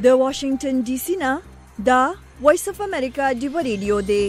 د واشنگټن ډي سي نه دا وایس اف امریکا ډیو ریډیو دی.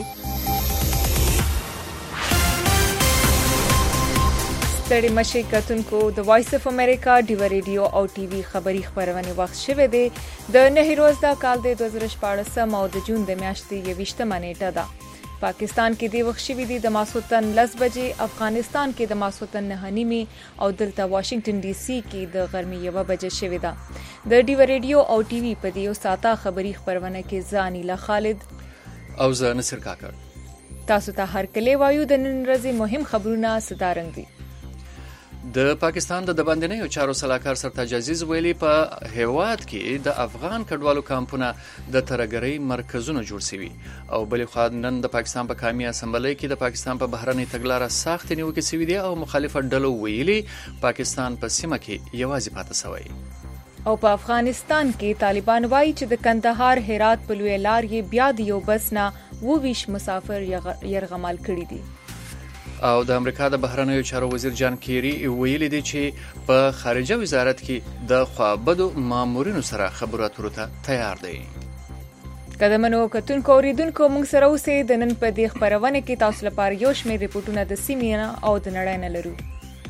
ستړي مشي کتونکو د وایس اف امریکا ډیو ریډیو او ټي وي خبری خبرونه وخت شوه دی د نه روز دا کال د 2014 او د جون د میاشتې 28 نیټه ده. پاکستان کې دی وخت شوی دی د ماسوتن 10 بجې، افغانستان کې د ماسوتن 9:30 او دلته واشنگټن ډي سي کې د غرمې 1 بجې شوی ده. د ډیو ریډیو او ټي وي په دیو ساته خبری خبرونه کې ځانیلا خالد او زه نصر کاکړ تاسو ته هر کله وایو د نن ورځې مهم خبرونه ستارنګ دي. د پاکستان د باندنیو چارو سلاکار سرتاج عزیز ویلي په هیواد کې د افغان کډوالو کمپونه د ترګرۍ مرکزونه جوړ شوي او بلې خوا نن د پاکستان په قومي اسمبلی کې د پاکستان په بهرنۍ تګلارې سخت نیوکې شوې دي او مخالفه ډلو ویلي پاکستان په سیمه کې یوازې پاتې شوی. او په افغانستان کې طالبان وایي چې د کندهار هرات په لوی لار کې بیا د یو بس نه 22 مسافر يرغمال کړي دي. او د امریکا د بهرنیو چارو وزیر جان کیری ویلي دی چې په خارجه وزارت کې د خوابدو مامورینو سره خبرو اترو ته تیار دی. قدمنو کتونکو اوریدونکو موږ سره اوسئ د نن په دې خبرونه کې تاسو لپاره یو شمېر ریپورتونه د سیمې او د نړۍ نه لرو.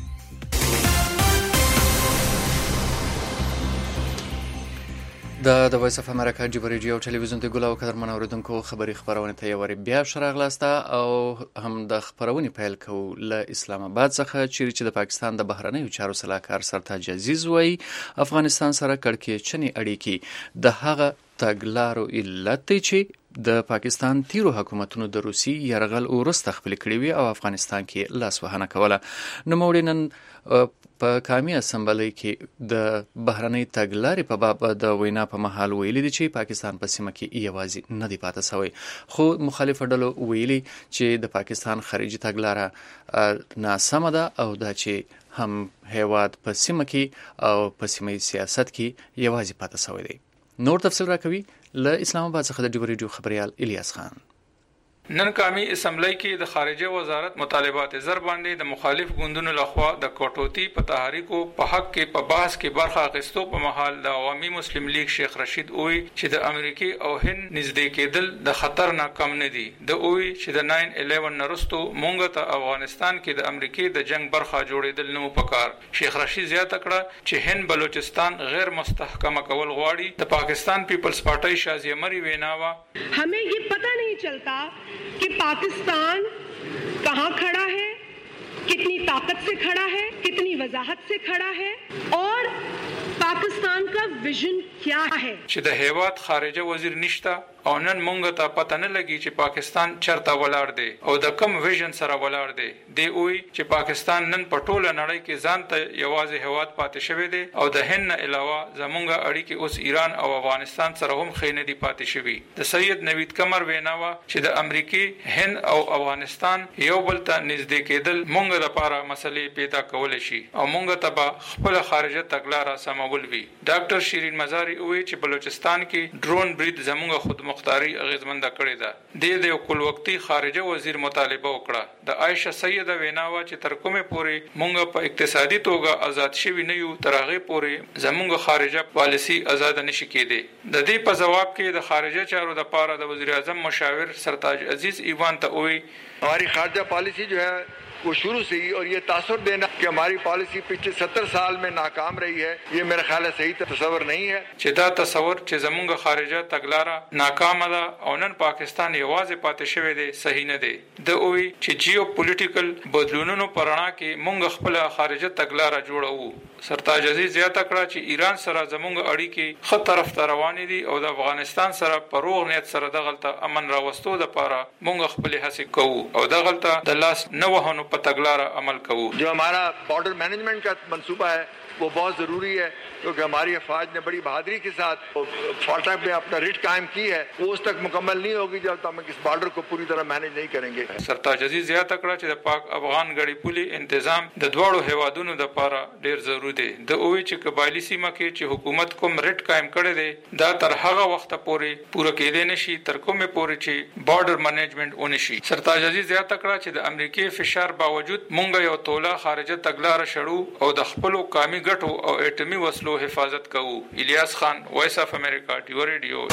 د وایس اف امریکا ډیو ریډیو ټلویزیون د ګلاو قدرمن اوریدونکو خبری خبرونه ته یوري بیا شراغلاسته او هم د خبرونه پیل کو له اسلام آباد څخه چې د پاکستان د بهرنیو چارو سلاکار سرتاج عزیز وای افغانستان سره کړکېچنې اړیکې د هغه تګلارو علت چې د پاکستان تیرو حکومتونو د روسي يرغل ورسته خپل کړی وي او افغانستان کې لاس وهنه کوله. نو موړینن په قومي اسمبلی کې د بهرنۍ تګلارې په باب د وینا په محل ویلي دي چې پاکستان په سیمه کې یوازې نه دی پاتې شوی، خو مخالف ډلو ویلي چې د پاکستان خارجي تګلاره ناسمه ده او دا چې هم هیواد په سیمه کې او په سیمه سیاست کې یوازې پاتې شوی دی. نور تفصیل راکوي له اسلام آباد څخه د ډیو ریډیو خبريال الیاس خان. نن قومي اسمبلی کې د خارجه وزارت مطالبات زر باندې د مخالف ګوندونو لخوا د کوټوتی په تحریکو په حق کې په بحث کې برخه اخیستو په محل د عوامي مسلم لیگ شیخ رشید اوی چې د امریکای او هند نږدې کېدل د خطر نه کم نه دي. د اوی چې د 9/11 نرستو مونږ ته افغانستان کې د امریکای د جنگ برخه جوړېدل نو پکار. شیخ رشید زیاته کړه چې هند بلوچستان غیر مستحکم کول غواړي. د پاکستان پیپلز پارټي شازیه مری ویناوا हमें ये पता नहीं चलता कि पाकिस्तान कहाँ खड़ा है, कितनी ताकत से खड़ा है, कितनी वजाहत से खड़ा है और पाकिस्तान का विजन क्या है. چې د هیواد خارجه وزیر نشتا او نن مونږ ته پته نه لګي چې پاکستان چرته ولاړ دی او د کم ویژن سره ولاړ دی. دی وی چې پاکستان نن په ټوله نړۍ کې ځان ته یوازې هیواد پاتې شوی دی او د هند نه علاوه زمونږ اړیکې اوس ایران او افغانستان سره هم خینه دي پاتې شوی. د سید نوید قمر ویناوا چې د امریکای، هند او افغانستان یو بل ته نږدې کېدل مونږ لپاره مسلې پیدا کول شي او مونږ ته به خپل خارجه تګلارې سمول وي. ډاکټر شیرین مزاری وی چې بلوچستان کې ډرون برید زمونږ خود مختاری اغیزمنده کړی ده. د یو کل وقتی خارجه وزیر مطالبه وکړه. د عائشه سیده ویناوا چې تر کومه پورې مونږ په اقتصادي توګه آزاد شوی نه یو تر هغه پورې زمونږ خارجه پالیسی آزاد نشي کېده. د دې په جواب کې د خارجه چارو د پاره د وزیر اعظم مشاور سرتاج عزیز ایوان ته وی हमारी खारजा पॉलिसी जो है वो शुरू से ही और ये तासुर देना कि हमारी पॉलिसी पिछले 70 साल में नाकाम रही है, ये मेरा ख्याल है सही तस्वर नहीं है. چې دا تصور چې زمونږ خارجه تګلاره ناکامه ده او نن پاکستان یوازې پاتې شوی دی صحیح نه دی. د اوی چې جیو پولیټیکل بدلونونو پرانا کې مونږ خپل خارجه تګلاره جوړو. سرتاج عزیز زیاته کړه چې ایران سره زمونږ اړیکې خط طرف ته روان دي او د افغانستان سره په روغ نیت سره د غلطه امن راوستو لپاره مونږ خپل هڅې کوو او د غلطه د لاس نه وهنو په تګلاره عمل کوو. जो हमारा बॉर्डर मैनेजमेंट का मंसूबा है वो बहुत ज़रूरी है क्योंकि हमारी अफवाज ने बड़ी बहादुरी के साथ फाटा पे अपना रिट कायम की है. वो उस तक मुकम्मल नहीं होगी जब तक हम इस बॉर्डर को पूरी तरह मैनेज नहीं करेंगे. सरताज अजीज زیاته کړه چې د پاک افغان غړي پولي تنظیم د دوړو هوادونو د لپاره ډیر ضروري دی. د اووي چې قبایلی سیمه کې چې حکومت کوم ریټ قائم کړی دی دا تر هغه وخت پورې پوره کېدې نشي تر کومه پورې چې بارډر مینجمنت ونشي. سرتاج عزیز زیاته کړه چې د امریکای فشار باوجود مونږ یو توله خارجه تګلاره شړو او د خپل قومي ګټو او اټومي وسلو حفاظت کوو. الیاس خان، وایس اف امریکا، ډیو ریډیو.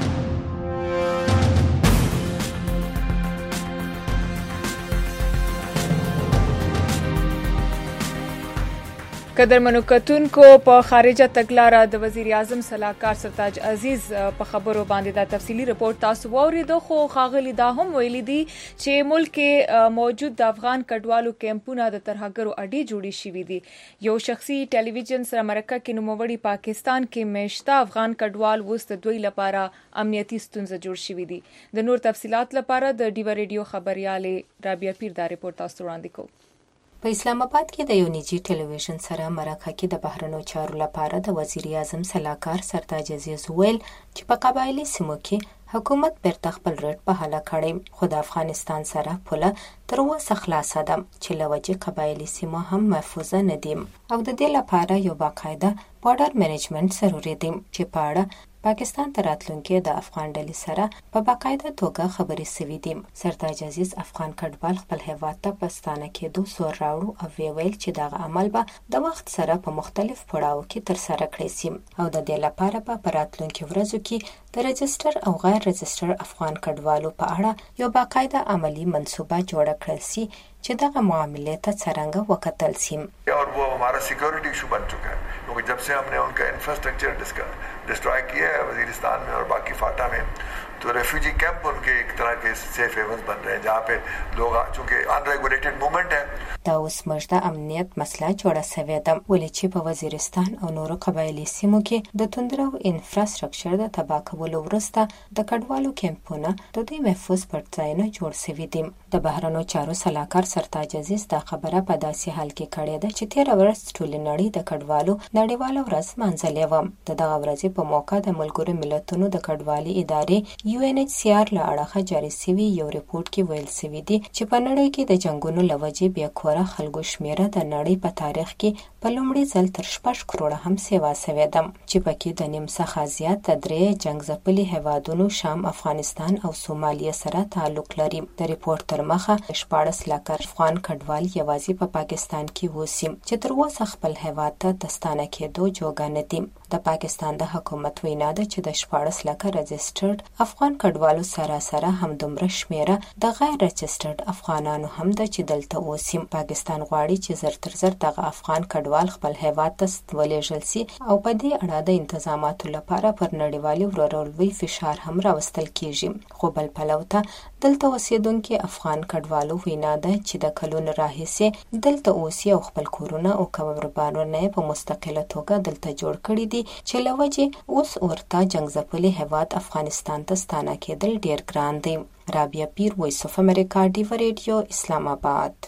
قدرمنو کتونکو، په خارجه تګلاره د وزیر اعظم صلاحکار سرتاج عزیز په خبرو باندې دا تفصیلی رپورت تاسو واوریدو، خو ښاغلي دا هم ویلي دي چې ملک کې موجود د افغان کډوالو کیمپونه د ترهګرو اډې جوړې شوي دي. یو شخصي ټلویزیون سره مرکه کې نوموړي پاکستان کې میشته افغان کډوال اوس د دوی لپاره امنیتي ستونزه جوړ شوي دي. د نور تفصيلات لپاره د ډیو ریډیو خبريالې رابعه پیر دا رپورت تاسو وړاندې کوو. په اسلام آباد کې د یو نجی ټلویزیون سره مرکه کې د بهرنیو چارو لپاره د وزیر اعظم صلاحکار سرتاج عزیز ویل چې په قبایلی سیمو کې حکومت بیرته خپل رټ په حاله کړی، خو د افغانستان سره پوله تر اوسه خلاصه ده چې له وجې قبایلی سیمو هم محفوظه نه دي او د دې لپاره یو باقاعده بارډر مینجمنټ ضروري دی چې په اړه پاکستان ته راتلونکي د افغان ډلې سره په باقاعده توګه خبرې شوې دي. سرتاج عزیز افغان کډوال خپل هیواد ته په ستانه کېدو زور راوړو او ویل چې دغه عمل به د وخت سره په مختلف پړاو کې ترسره کړی شي او د دې لپاره په راتلونکي ورځو کې د رجستر او غیر رجستر افغان کډوالو په اړه یو باقاعده عملی منصوبه جوړه کړل شي چې دغه معاملې ته څرنګه وکتل شي. और वो हमारा सिक्योरिटी इशू बन चुका है क्योंकि जब से हमने उनका इंफ्रास्ट्रक्चर डिस्ट्रॉय किया है वजीरिस्तान में और बाकी फाटा में, तो रेफ्यूजी कैंप उनके एक तरह के सेफ हेवन्स बन रहे हैं जहाँ पे लोग चूंकि अनरेगुलेटेड मूवमेंट है. دا اوس موږ د امنیت مسله جوړه شوې ده، ولې چې په وزیرستان او نورو قبایلی سیمو کې د توندرو انفراستراکچر د تباه کولو وروسته د کډوالو کیمپونه د دوی محفوظ پټځایونه جوړ شوي دي. د بهرنیو چارو صلاحکار سرتاج عزیز دا خبره په داسې حال کې کړې ده چې 13 ورځ ټولې نړۍ د کډوالو نړیواله ورځ مانځلې وه. د دغه ورځې په موقع د ملګرو ملتونو د کډوالي ادارې UNHCR له اړخه جاري شوي یو ریپورت کې ویل شوي دي چې په نړۍ کې د جنگونو له وجې بیا خلکو شمیره د نړۍ په تاریخ کې په لومړي ځل تر 6 کروڑه هم سیوا شوې ده، چې پکې د نیم څخه زیات د 3 جنگ ځپلي هیوادونو شام، افغانستان او سومالیه سره تعلق لري. د ریپورت تر مخه 14 لکه افغان کډوال یوازې په پاکستان کې اوسي چې تر اوسه خپل هیواد ته د ستانه کېدو جوګه نه دي. د پاکستان د حکومت وینا ده چې د 14 لکه رجسټرډ افغان کډوالو سره همدومره شمیره د غیر رجسټرډ افغانانو هم ده چې دلته اوسي. پاکستان غواړي چې زر تر زر دغه افغان کډوال خپل هیواد ته ولېږل شي او په دې اړه د انتظاماتو لپاره پر نړیوالي ورورولۍ فشار هم راوستل کیږي. خو بل پلو ته دلته اوسېدونکي افغان کډوالو وینا ده چې د کلونو راهیسې دلته اوسي او خپل کورونه او کاروبارونه په مستقله توګه دلته جوړ کړي دي، چې له وجې اوس ورته جنگ ځپلي هیواد افغانستان ته ستانه کېدل ډیر ګران دی. رابعه پیر، وایس اف امریکا، ډیو ریډیو، اسلام آباد.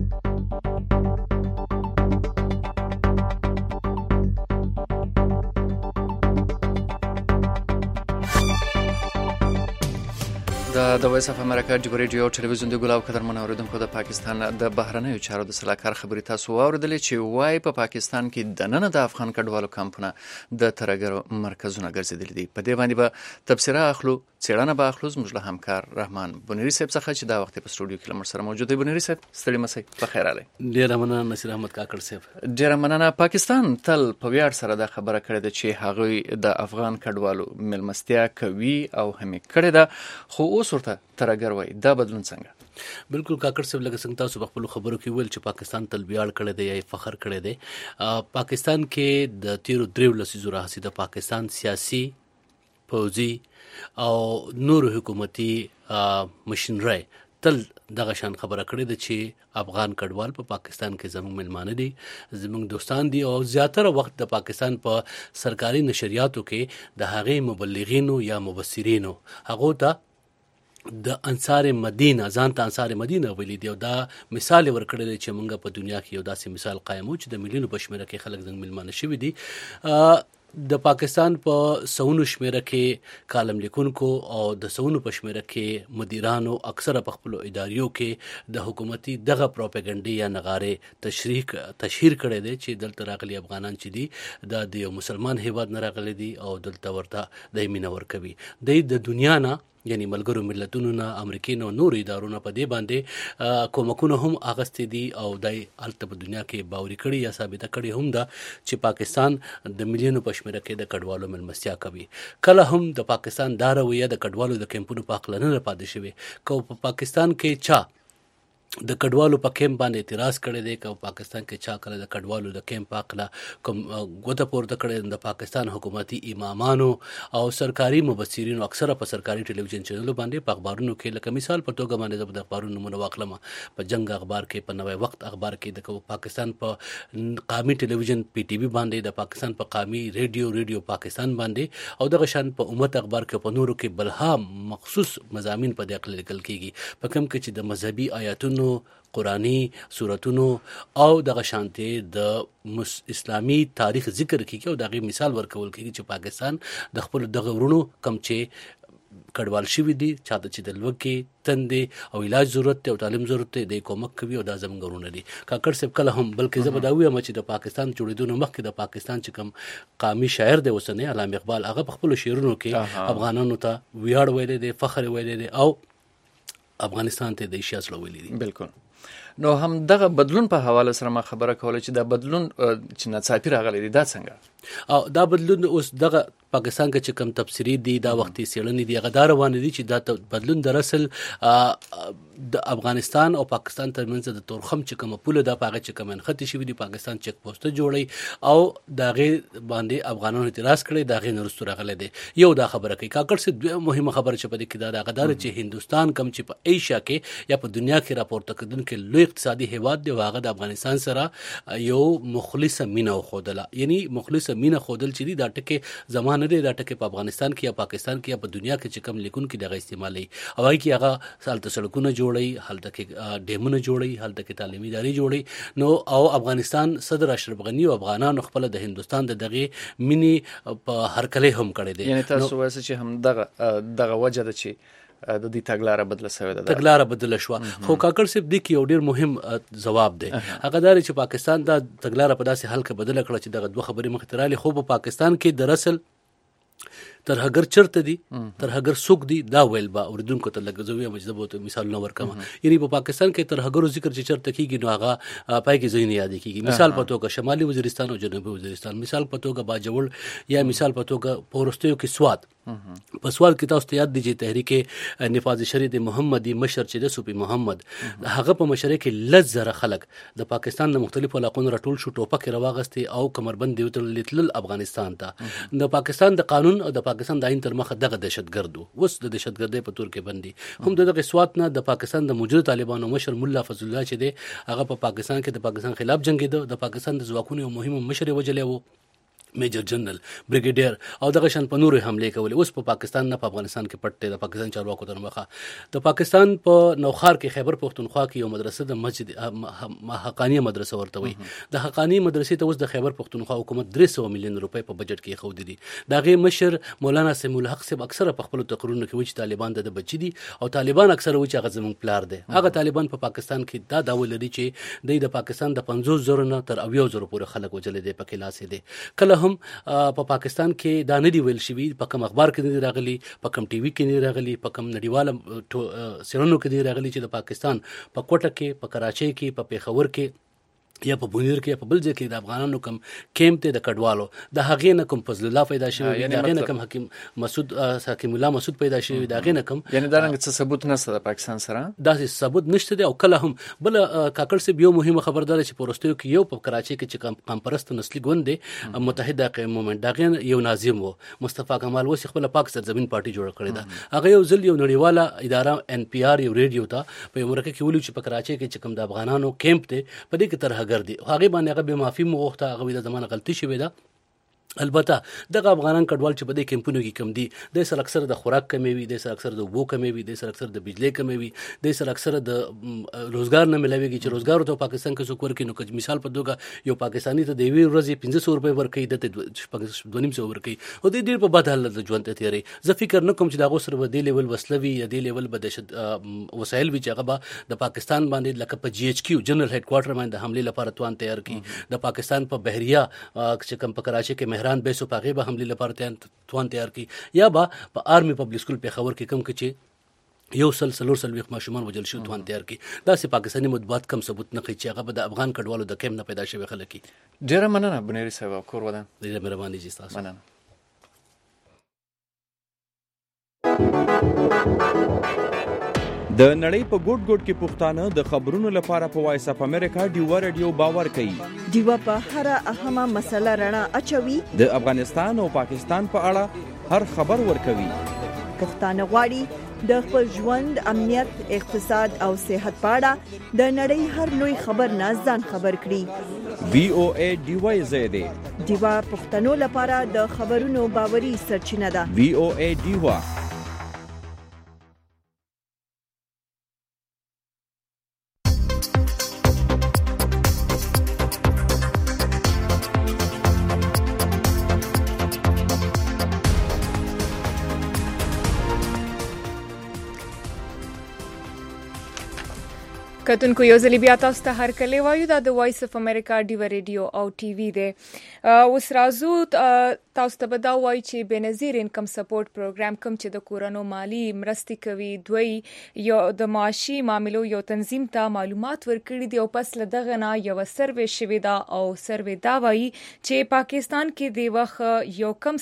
د وایس اف امریکا ډیو ریډیو ټلویزیون د ګلاو قدرمن اوریدونکو، د پاکستان د بهرنیو چارو د صلاحکار خبري تاسو واوریدلې چې وای په پاکستان کې د نن د افغان کډوالو کمپونه د ترهګرو مرکزونه ګرځېدلې دي. په دې باندې به تبصره اخلو، څېړنه به اخلو زموږ له همکار رحمان بنيري صاحب څخه چې دا وخت په سټوډیو کې لمر سره موجود دی. بنيري صاحب ستړي مسئ، په خیر علي. ډیره مننه نصیر احمد کاکړ صاحب. ډیره مننه. پاکستان تل په ویاړ سره دا خبره کړې ده چې هغه د افغان کډوالو ملمستیا کوي او هم کړې ده، خو اوس ورته ترهګر وای. دا بدلون څنګه؟ بالکل کاکړ صاحب، لکه څنګه تاسو په خپل خبرو کې ویل چې پاکستان تل ویاړ کړی دی یا فخر کړی دی. پاکستان کې د 13 لسیزو راهیسې د پاکستان سیاسي، پوځي او نور حکومتي مشنري تل دغه شان خبره کړې ده چې افغان کډوال په پاکستان کې زموږ ملمانه دي، زموږ دوستان دي، او زیاتره وخت د پاکستان په سرکاري نشریاتو کې د هغې مبلغینو یا مبصرینو هغو ته د انصار مدینه ځان ته انصار مدینه ویلي دی، او دا مثال ورکړی دی چې موږ په دنیا کې یو داسې مثال قایم و چې د ملیونو په شمېره کې خلک زموږ ملمانه شوي دي. د پاکستان په سونو شمیره کې کالم لیکونکو او د سونو په شمیره کې مدیرانو اکثره په خپل اداریو کې د حکومتي دغه پروپاګاندا یا نغاره تشهیر کړي دي چې دلته راغلي افغانان چې دي د یو مسلمان هیواد نه راغلي دي او دلته ورته د مینه ورکوي. د دنیا نه یعنی ملګرو ملتونو نه، امریکای نه، نور ادارو نه په دې باندې کومکونه هم اغستې دي او دای هلته په دنیا کې باوري کړي یا ثابته کړي هم ده چې پاکستان د ملیونو په شمېره کې د کډوالو مېلمستیا کوي. کله هم د پاکستان دا رویه د کډوالو د کیمپونو په هکله نه پاتې شوې. که په پاکستان کې چا د کډوالو په کیمپ باندې اعتراض کړی دی، که پاکستان کې چا کله د کډوالو د کیمپ په هکله کوم ګوته پورته کړی، د پاکستان حکومتي امامانو او سرکاري مبصرینو اکثره په سرکاري ټلویزیون چینلو باندې په اخبارونو کې، لکه مثال په توګه باندې زه د اخبارونو نومونه واخلم، په جنگ اخبار کې، په نوی وخت اخبار کې، د پاکستان په قامي ټلویزیون PTV باندې، د پاکستان په قامي ریډیو پاکستان باندې، او دغه شان په امت اخبار کې، په نورو کې بلها مخصوص مضامین په دې هکله لیکل کېږي، په کوم کې چې د مذهبي آیاتونو، قرآنی سورتونو او دغه شانتې د اسلامي تاریخ ذکر کیږي او دغه مثال ورکول کیږي چې پاکستان د خپل دغه ورونو کم چې کډوال شوي دي، چاته چې د لوږې، تندې او علاج ضرورت دی او تعلیم ضرورت دی، د کومک کوي او دا زموږ ورونه دي. کاکړ صاحب کله هم بلکې زه به دا وایم چې د پاکستان جوړېدو نه مخکې د پاکستان چې کوم قامي شاعر دی اوسنی علامه اقبال، هغه په خپلو شعرونو کې افغانانو ته ویاړ ویلی دی، فخر ویلی دی او افغانستان ته د ایشیا زړه ویلی دي. بالکل. نو هم دغه بدلون په حواله سره ما خبره کوله چې دا بدلون چې ناڅاپي راغلی دی، دا څنګه؟ او دا بدلون اوس دغه پاکستان کې چې کوم تفسیری دي، دا وختي څېړنې دي، هغه دا روانې دي چې دا بدلون در اصل د افغانستان او پاکستان ترمنځ د تورخم چې کومه پوله ده، په هغه چې کوم نښتې شوي دي، پاکستان چیک پوسټه جوړوي او د هغې باندې افغانانو اعتراض کړی، د هغې نه وروسته راغلی دی. یو دا خبره کوي. کاکړ صاحب دویمه مهمه خبره چې په دې کې دا ده، هغه دا ده چې هندوستان کوم چې په ایشیا کې یا په دنیا کې راپورته کېدونکی لوی اقتصادي هیواد دی، هغه د افغانستان سره یو مخلصه مینه وښودله. یعنی مخلصه مینه ښودل چې دي، دا ټکې زما نه دی، دا ټکې په افغانستان کې یا پاکستان کې یا په دنیا کې چې کوم لیکونکي دغه استعمالوي او هغې کې هغه هلته سړکونه جوړوي، هلته کې ډیمونه جوړوي، هلته کې تعلیمي ادارې جوړوي. نو او افغانستان صدر اشرف غني او افغانانو خپله د هندوستان د دغې مینې په هرکلی هم کړی دی. یعنې تاسو وایئ چې هم دغه وجه ده چې د دې تګلاره بدله شوې ده، تګلاره بدله شوه. خو کاکړ صاحب دې کې یو ډېر مهم ځواب دی، هغه دا دی چې پاکستان دا تګلاره په داسې حال کې بدله کړه چې دغه دوه خبرې مخې ته رالې. خو په پاکستان کې در اصل ترهګر چرته دي، ترهګر څوک دي، دا ویل به اورېدونکو ته لږ زه وایم چې زه به ورته مثالونه ورکوم. یعنې په پاکستان کې ترهګرو ذکر چې چرته کېږي نو هغه پای کې ځایونه یادې کېږي. مثال په توګه شمالي وزیرستان او جنوبي وزیرستان، مثال په توګه باجوړ، یا مثال په توګه په وروستیو کې سوات. په سوال کې تاسو ته یاد دي چې تحریک نفاذ شریع د محمدي مشر چې د صوفي محمد، هغه په مشرۍ کې 10,000 خلک د پاکستان د مختلفو علاقونو راټول شو، ټوپکې راواغستې او کمربند یې وتړلې، تلل افغانستان ته. د پاکستان د قانون او د پاکستان د آئین تر مخه دغه دهشتګرد و، اوس د دهشتګردۍ په تور کې بندي. هم د دغه سوات نه د پاکستان د موجوده طالبانو مشر ملا فضل الله چې دی، هغه په پاکستان کې د پاکستان خلاف جنګېده، د پاکستان د ځواکونو یو مهم مشر یې وژلی و، میجر جنرال، بریګیډیر، او دغه شان په نورو حملې کولې. اوس په پاکستان نه په افغانستان کې پټ دی د پاکستان چارواکو تر مخه. د پاکستان په نوخار کې خیبر پښتونخوا کې یو مدرسه د مسجد حقانیه مدرسه ورته وایي. د حقانیه مدرسې ته اوس د خیبر پښتونخوا حکومت 300 میلیون روپۍ په بجټ کې ایښودي دي. د هغې مشر مولانا سمیع الحق صاحب اکثره په خپلو تقریرونو کې وایي چې طالبان د بچي دي او طالبان اکثره وایي چې هغه زموږ پلار دی. هغه طالبان په پاکستان کې دا دعوه لري چې دوی د پاکستان د 50,000 نه تر 80,000 پورې خلک وژلي دي، پکې لاس دی. کله هم په پاکستان کې دا نه دی ویل شوي، په کوم اخبار کې نه دی راغلي، په کوم ټي وي کې نه دی راغلي، په کوم نړیواله څېړنو کې نه دی راغلي چې د پاکستان په کوټه کې، په کراچۍ کې، په پیښور کې یا په بونیر کې یا په بل ځای کې د افغانانو کوم کیمپ دی د کډوالو، د هغې نه کوم فضل الله پیدا شوی وي، د هغې نه کوم حکیم الله مسعود پیدا شوی وي، د هغې نه کوم، یعنې دا رنګه څه ثبوت نشته د پاکستان سره، داسې ثبوت نشته دی. او کله هم بل کاکړ صاحب یو مهمه خبر دا ده چې په وروستیو کې یو په کراچۍ کې چې قام پرسته نسلي ګوند دی متحده قومي مومنټ، د هغې یو ناظم و مصطفی کمال، اوس یې خپله پاک سرزمین پارټي جوړه کړې ده. هغه یو ځل یو نړیواله اداره NPR یو ریډیو ته په یو مرکه کې ویلي چې په کراچۍ کې چې کوم د افغانانو کیمپ دی په دې کې ترهګر دي. هغې باندې هغه بې معافي مو غوښته، هغه د زمانه غلطي شوې ده. البته دغه افغانان کډوال چې په دې کیمپونو کې کم دي، د سره اکثر د خوراک کمی وي، د سره اکثر د اوبو کمی وي، د سره اکثر د بجلی کمی وي، د سره اکثر د روزګار نه ملويږي چې روزګار ته پاکستان کې څوک ورکړي. نو که مثال په توګه یو پاکستاني ته د یوې ورځې 500 روپۍ ورکوي، دته 250 ورکوي او د ډېر په بد حالت ژوند ته تېروي. زه فکر نه کوم چې د هغو سره به دې لیول وسله وي یا دې لیول به وسایل وي چې هغه به د پاکستان باندې لکه په GHQ جنرال هیډ کوارټر باندې د حملې لپاره توان تیار کړي. د پاکستان په بحریه چې کوم په کراچۍ کې ماهران به سو پاغه به حمله لپاره توان تیار کی یا با په آرمي پبلک سکول په خبر کې کم کچې یو سلسلور ویخ ماشومان وجل شو توان تیار کی دا سي پاکستاني مطبوعات کم ثبوت نه کوي چې هغه د افغان کډوالو د کم نه پیدا شوی خلک کی. ډیره مننه بنيري صاحب کور ودان ډیره مهرباني جی تاسو مننه. د نړۍ په ګوټ ګوټ کې پښتانه د خبرونو لپاره په وایس اف امریکا ډیوا رادیو باور کوي. ډیوا په هر اهمه مسله رڼا اچوي. د افغانستان او پاکستان په اړه هر خبر ورکوي. پښتانه غواړي د خپل ژوند، امنیت، اقتصاد او صحت په اړه د نړۍ هر لوی خبر نه ځان خبر کړي. VOA ډیوا زیاده ډیوا پښتنو لپاره د خبرونو باوري سرچینه ده. VOA ډیوا. کتونکو یو ځل بیا تاسو ته هر کله وایو دا د وایس اف امریکا ډیوا ریډیو او ټي وي دی. اوس راځو تاسو ته به دا وایي چې بنظیر انکم سپورټ پروګرام کوم چې د کورونو مالی مرستې کوي دوی یو د معاشي معاملو یو تنظیم ته معلومات ورکړي دي او پس له دغه نه یو سروې شوې ده او سروې دا وایي چې پاکستان کې د وخت یو کم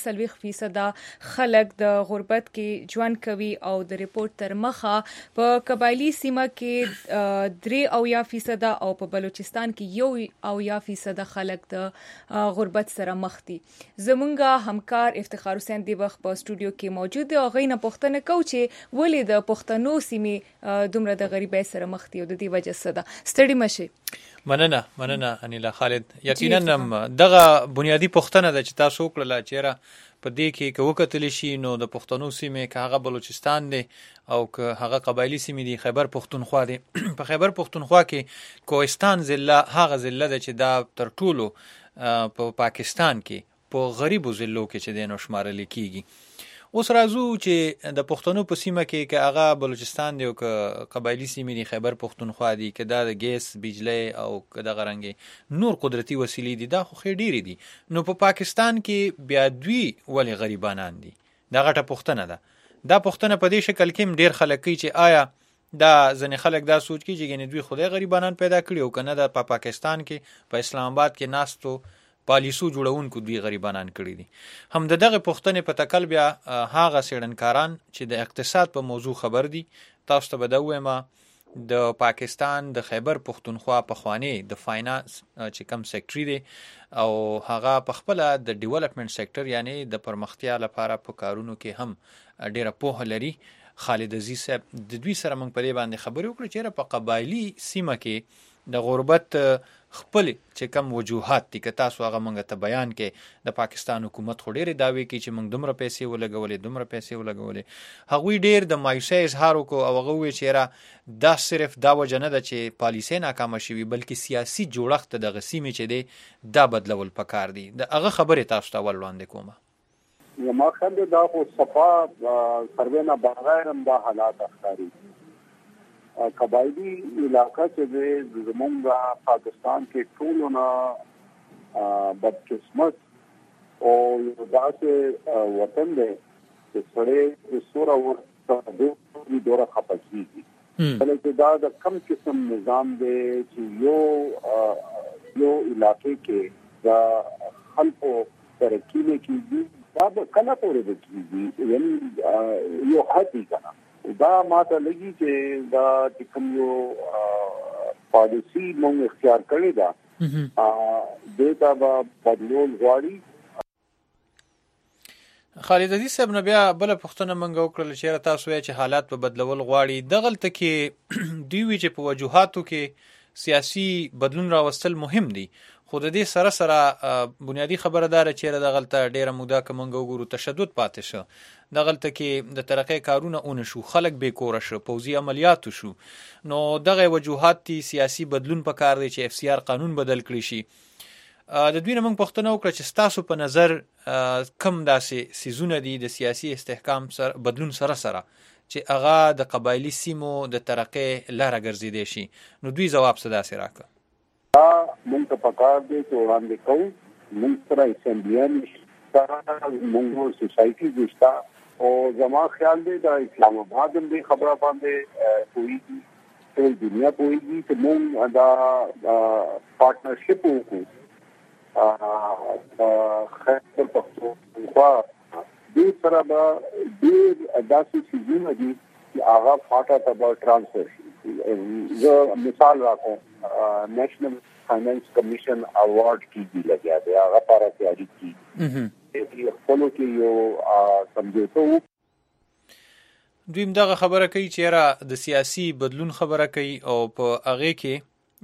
40% خلک د غربت کې ژوند کوي او د ریپورت تر مخه په قبایلی سیمه کې 3% او په بلوچستان کې 1% خلک د غربت سره مخ دي. زمونږ همکار افتخار حسین دی وخت په سټوډیو کې موجود دی او غینه پوښتنه کو چې ولې د پښتنو سیمې دومره د غریبۍ سره مخ دي او د دې وجه څه ده. ستړي مشه. مننه انیلا خالد. یقینا دغه بنیادی پوښتنه ده چې تاسو کړل چیرې په دې کې که وکتل شي نو د پښتنو سیمې که هغه بلوچستان دی او که هغه قبایلی سیمې دي خیبر پښتونخوا دی. په خیبر پښتونخوا کې کوهستان ضلع هغه ضلع ده چې دا تر ټولو په پاکستان کې په غریبو ضلعو کې چې دینو شمارل کیږي. اوس راځو چې د پښتنو په سیمه کې که هغه بلوچستان دی او که قبایلی سیمې دي خیبر پښتونخوا دي که دا د ګیس بجلی او که دغه رنګې نور قدرتي وسیلې دي دا خو خې ډېرې دي. نو په پاکستان کې بیا دوی ولې غریبانان دي دا غټه پوښتنه ده. دا پوښتنه په دې شکل کې ډېر خلک کوي چې آیا دا ځنې خلک دا سوچ کوي چې دوی خدای غریبانان پیدا کړي او که نه د پاکستان کې په اسلام آباد کې ناستو پالیسو جوړونکو دوی غریبانان کړي دي. هم دغه پوښتنې په تکل بیا هغه څېړنکاران چې د اقتصاد په موضوع خبر دي تاسو ته به دا ووایم د پاکستان د خیبر پښتونخوا پخوانی د فاینانس چې کم سیکټري دی او هغه په خپل د ډیولپمنٹ سیکټر یعنی د پرمختیا لپاره په کارونو کې هم ډیره پوهه لري. خالد عزیز صاحب د دوی سره موږ په دې باندې خبرې وکړو چې په قبایلی سیمه کې د غربت خپل چې کم وجوهات دي که تاسو هغه موږ ته بیان کې د پاکستان حکومت خو ډېرې دعوې کوي چې موږ دومره پیسې ولګولې هغوی ډېر د مایوسۍ اظهار وکړو او هغه وویل چې دا صرف دا وجه نه ده چې پالیسۍ ناکامه شوي بلکې سیاسي جوړښت دغه سیمې چې دی دا بدلول پکار دي. د هغه خبرې تاسو ته اول وړاندې کومه. ما خند دا خو صفا سروې نه بغیر هم دا حالات ښکاري. قبایلی علاقہ چې زمونږ پاکستان کې ټولو نه بدقسمت او داسې وطن دی چې سړی د سوره ورته ډېره خفه کېږي. کله چې دا د کم قسم نظام دی چې یو علاقې کې د خلکو ترقي نه کېږي دا به کله پورې به کېږي یعنې یو حد وي که نه. دا ماته لګي چې دا چې کوم یو پالیسي موږ اختیار کړې ده دې ته به بدلول غواړي. خالد عزیز صاحب نو بیا بله پوښتنه موږ وکړله چې تاسو وایئ چې حالات په بدلول غواړي. دغلته کې دوی وایي چې په وجوهاتو کې سیاسي بدلون راوستل مهم دي خو د دې سره سره بنیادی خبره داره چې دغلته ډیره موده که موږ وګورو تشدد پاتې شه. دغلته کې د ترقۍ کارونه اونه شو خلک بې کوره شو پوځي عملیاتو شو. نو دغه وجوهات دي سیاسي بدلون پکار دی چې FCR قانون بدل کړي شي. د دوی نه موږ پوښتنه وکړه چې ستاسو په نظر کم داسې څیزونه دي د سیاسي استحکام سره بدلون سره چې هغه د قبایلی سیمو د ترقۍ لاره ګرځېدی شي. نو دوی ځواب څه داسې راکړه. دا موږ ته پکار دی چې وړاندې کوو موږ سره اسمبلیان مونږ سوسایټي دشتا او زما خیال دی دا اسلام آباد هم دې خبره باندې کوي ټول دنیا کوي چې مونږ دا پارټنرشپ وکړو خیبر پختونخوا دې سره به ډېر داسې څیزونه دي چې هغه فاټا ته به ټرانسفر شي. زه مثال راکوم نیشنل فائنانس کمیشن اوارډ کیږي لګیا دی هغه لپاره تیاری کیږي خپلو کې یو سمجھوتو. دویم دغه خبره کوي چې را د سیاسي بدلون خبره کوي او په هغه کې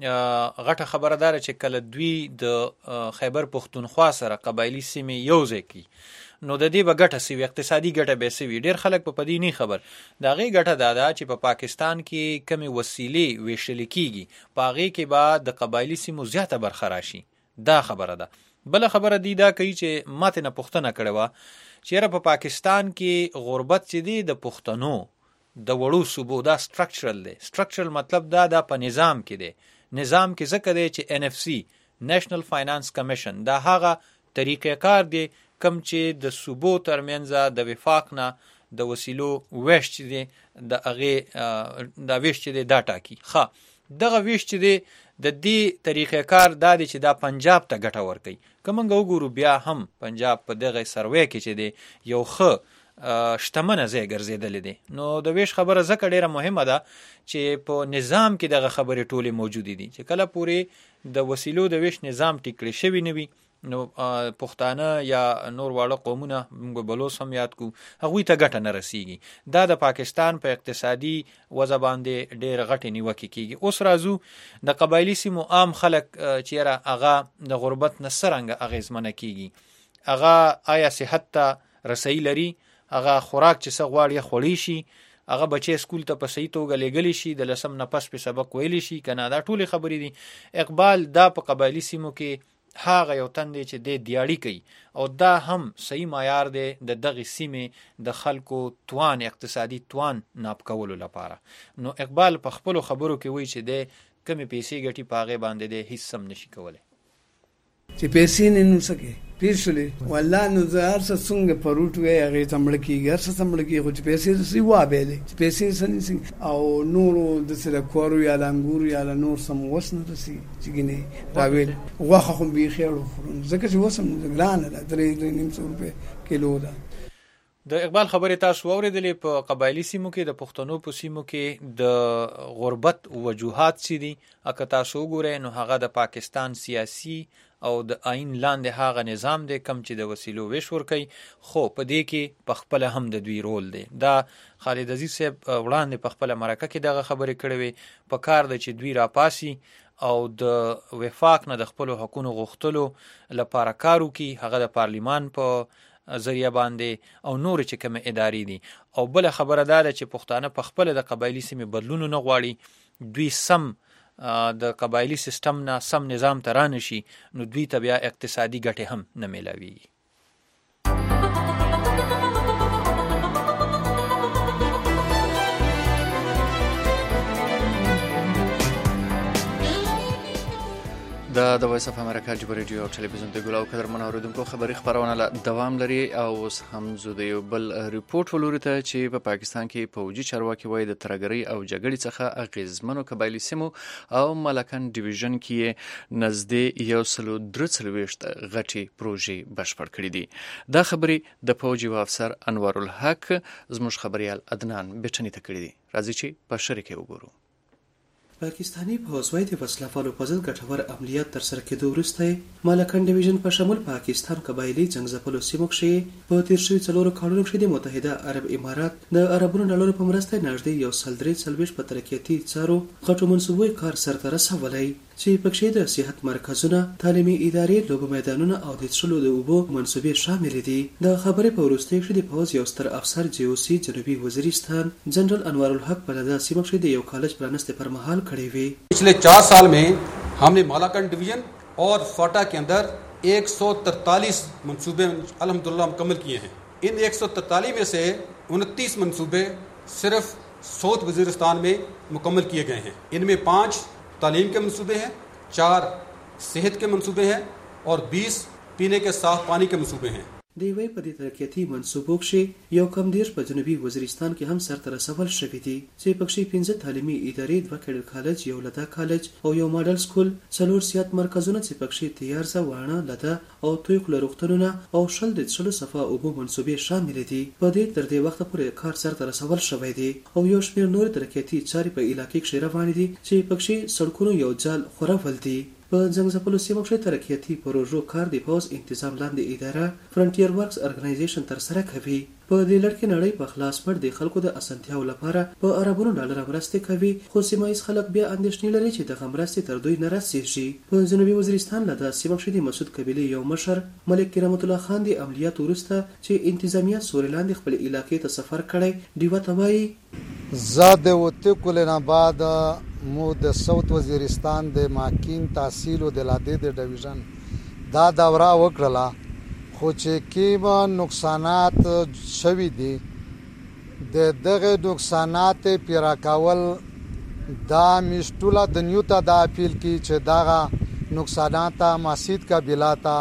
غټه خبردار چې کله دوی د خیبر پختونخوا سره قبایلی سیمې یوځای کی نو د دې به ګټه سوي اقتصادي ګټه به سوي. ډیر خلک په پدې نه خبر دا غي ګټه دادا چې په پاکستان کې کمی وسیلې ویشل کیږي په هغه کې به د قبایلی سیمو زیاته برخه راشي. دا خبره ده. بل خبره دی دا کوي چې ماته نه پښتنه کړي وا چې را په پاکستان کې غربت چې دی د پښتنو د وړو صوبو دا سټرکچرل دی. سټرکچرل مطلب دا په نظام کې دی. نظام کې ځکه دی چې NFC نیشنل فائنانس کمیشن دا هغه طریقې کار دی کم چې د صوبو ترمنځ د وفاق نه د وسیلو ویش چې دی د هغه دا ویش چې دی دا ټاکی. ښه دغه ویش چې دی د دې طریقې کار دا دی چې دا پنجاب ته ګټه ورکوي. کومنګ وګورو بیا هم پنجاب په دغه سروې کې چې دی یو ښه شتمنه ځای ګرځېدلې دی. نو د ویش خبره ځکه ډیره مهمه ده چې په نظام کې دغه خبرې ټولې موجودې دي چې کله پورې د وسیلو د ویش نظام ټیکړی شوی نه وي نو پښتانه یا نور واړه قومونه موږ بلوس هم یاد کو هغوی ته ګټه نه رسیږي. دا د پاکستان په اقتصادي وضع باندې ډېر غټې نیوکې کیږي. اوس راځو د قبایلی سیمو عام خلک چې هغه د غربت نه څرنګه اغیزمنه کیږي. هغه آیا صحت ته رسۍ لري؟ هغه خوراک چې څه غواړي خوړی شي؟ هغه بچي سکول ته په صحیح توګه لېږلی شي؟ د لسم نه پس په سبق ویلی شي کنه؟ دا ټولې خبرې دي. اقبال دا په قبایلی سیمو کې هغه یو تن دی چې د دیاړي کوي او دا هم صحیح معیار دی د دغه سیمې د خلکو توان اقتصادي توان ناپ کولو لپاره. نو اقبال په خپل خبرو کې وایي چې د کمی پیسې ګټي پاغه باندې د هیڅ سم نشي کولای چې پیسې نه نو سکے پیسې والله نو زار څنګه پروت وي هغه تمړ کیږي هر څه تمړ کیږي خو پیسې سی وابلې پیسې سن او نور د سره کورو یا لنګور یا نور سم وسنه رسي چې ګنې راویل واخه خو به خیرو ځکه چې وسم ګران ده 3.5 روپے کیلو ده. د اقبال خبره تاسو اوریدلې په قبایلی سیمو کې د پښتنو په سیمو کې د غربت وجوهات سي دي. اګه تاسو وګورئ نو هغه د پاکستان سیاسي او د آئین لاندې هغه نظام دی کم چې د وسیلو ویش ورکوي. خو په دې کې په خپل هم د دوی رول دی. دا خالد عزیز صاحب وړاندې په خپل مرکه کې دغه خبرې کړې وي. په کار د چې دوی راپاسي او د وفاق نه د خپل حقوقو غوښتلو لپاره کارو کې هغه د پارلیمان په ذریعہ باندې او نور چې کوم ادارې دي. او بل خبره ده چې پښتانه په خپل د قبایلی سیمې بدلون نه غواړي. دوی سم د قبایلی سیستم نه سم نظام ترانه شي نو دوی ته بیا اقتصادي ګټه هم نه ملوي. د وایس اف امریکا جبر ریډیو او ټلویزیون د ګلاو قدرمن اوریدونکو خبری خبرونه له دوام لري او هم زو د یو بل ریپورت ولوري ته چې په پاکستان کې فوجي چارواکي وایي د ترګری او جګړې څخه اغیزمنو قبایلی سیمو او ملکن ډیویژن کې نزدې 130 غټي پروژې بشپړ کړې دي. دا خبري د فوجي افسر انوار الحق زموږ خبريال عدنان بچنی ته کړې دي. راځي چې په شریکه وګورو. پاکستانی پوځوي د وسله‌والو په ضد ګټور عملیات تر سره کېدو وروسته مالکن ډیویژن په شمول پاکستان قبایلی جنگځپلو سیمو کې په تیر شوي 4 کالونو کې د متحده عرب امارات د عربونو ډالرو په مرسته نږدې 1.3 په ترقیاتي چارو غټو منصوبو کار سرته رسولی چې پکې د صحت مرکزونه، تعلیمي ادارې، لوبو میدانونه او د څلو د اوبو منصوبې شامل دي. د خبرې په وروستۍ کې د پوځ یو ستر افسر جیوسی جنوبي وزیرستان جنرال انوار الحق په لدا سیمه کې د یو کالج پرانسته پر مهال کړی وی. पिछले 4 साल में हमने मालाकन डिवीजन और फाटा के अंदर 143 मंसूबे अल्हम्दुलिल्लाह मुकम्मल किए हैं. इन 143 में से 29 मंसूबे सिर्फ सऊद वजीरिस्तान में मुकम्मल किए गए हैं. इनमें 5 तालीम के मंसूबे हैं, 4 सेहत के मंसूबे हैं और 20 पीने के साफ पानी के मंसूबे हैं. د یوې په دې ترقیاتي منصوبو کې یو کم دېرش په جنوبي وزیرستان کې هم سرته رسول شوي دي چې پکې 15 تعلیمي ادارې، 2 کډل کالج، یو لدا کالج او یو ماډل سکول، 4 سیاحت مرکزونه چې پکې تیارزه، واڼه، لدا او تویق لروغتونونه او شل د څلو صفه اوبو منصوبې شامل دي. په دې تر دې وخت پورې کار سرته رسول شوی دی او یو شمېر نور ترقیاتي چارې په علاقې کې روانې دي چې پکې سړکونو یو ځل خورول دي. په ځنګځپلو سیمو کې ترقیاتي پروژو کار د پوز تنظیم لاندې اداره فرنټیر ورکس ارګنایزیشن تر سره کوي. په دې لړ کې نړۍ په خلاص پړ د خلکو د اسانتیاو لپاره په اربونو ډالر مرستې کوي، خو سیمایي خلک بیا اندېښنې لري چې دغه مرستې تر دوی نه رسیږي. په جنوبي وزیرستان له داسې سیمو کې د مسعود قبیلې یو مشر ملک کرامت الله خان د عملیات وروسته چې انتظامیه سوري لاندې خپل علاقې ته سفر کړی ډیوه ته وایي زاد وته کولنا بعد مو د ساوث وزیرستان د ماکین تحصیل او د لاده د ډیویژن دا دوره وکړه، خو چې کیما نقصانات شوي دي د دغه نقصانات پیرا کول دا مشټوله د نیو ته د اپیل کی چې دغه نقصانات مسجد کا بلاتا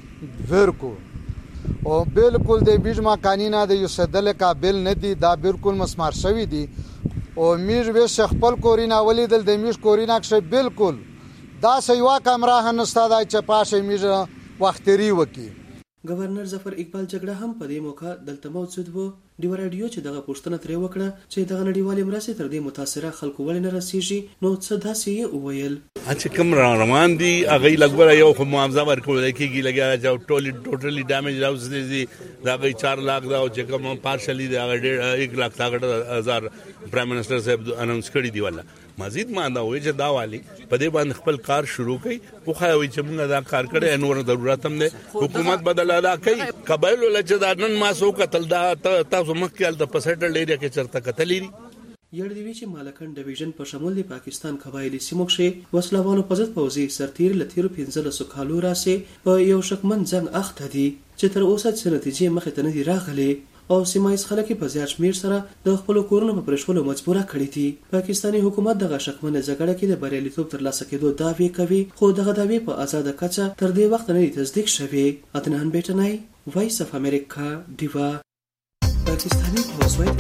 ورکو او بالکل د بیجما قانینا د یو سدل قابل نه دي، دا بالکل مسمار شوی دي او میج به خپل کورینا ولیدل د میج کورینا کې بالکل دا سیوا کمره هنستا د چپاشه میج وختری وکي. گورنر ظفر اقبال جګړه هم په دې موقع دلته موجود و. ډیو رادیو چې دغه پوښتنه ترې وکړه چې دغه نړیوالې مرستې تر دې متاثره خلکو ولې نه رسیږي، نو څه داسې یې وویل چې کوم روان دي هغه لګوره یو خو معاوضه ورکول کېږي لګیا چې ټوټلی ډیمیج راوس دي دا غي 4 لاکھ دا او چې کوم پارشلی دا 1 لاکھ هزار پرایم منسٹر صاحب اناونس کړی دی ولا مزید ماندا وي چې دا والی په دې باندې خپل کار شروع کړي خو خو چې موږ دا کار کړي انور ضرورت هم نه حکومت بدل ادا کوي قبایل لچ دا نن ما سو قتل دا تاسو مخکې د پسټل ایریا کې چرته قتل لري. یړ دی چې مالکن ډیویژن په شمول د پاکستان قبایلی سیمو کې وسلوالو په ضد پوځي سرتیر لتیرو 15 کالو راسه په یو شکمن جنگ اخته دي چې تر اوسه څه نتیجې مخې ته نه دي راغلي او سیمایي خلک په زیات شمیر سره د خپل کورونو په پرېښولو مجبوره کړي دي. پاکستاني حکومت دغه شکمنه جګړه کې د بریالیتوب ترلاسه کېدو دعوی کوي، خو دغه دعوی په آزاده کچه تر دې وخت نه تصدیق شوی. عدنان بیٹنای، وایس اف امریکا، دیوا. پاکستاني پوځوي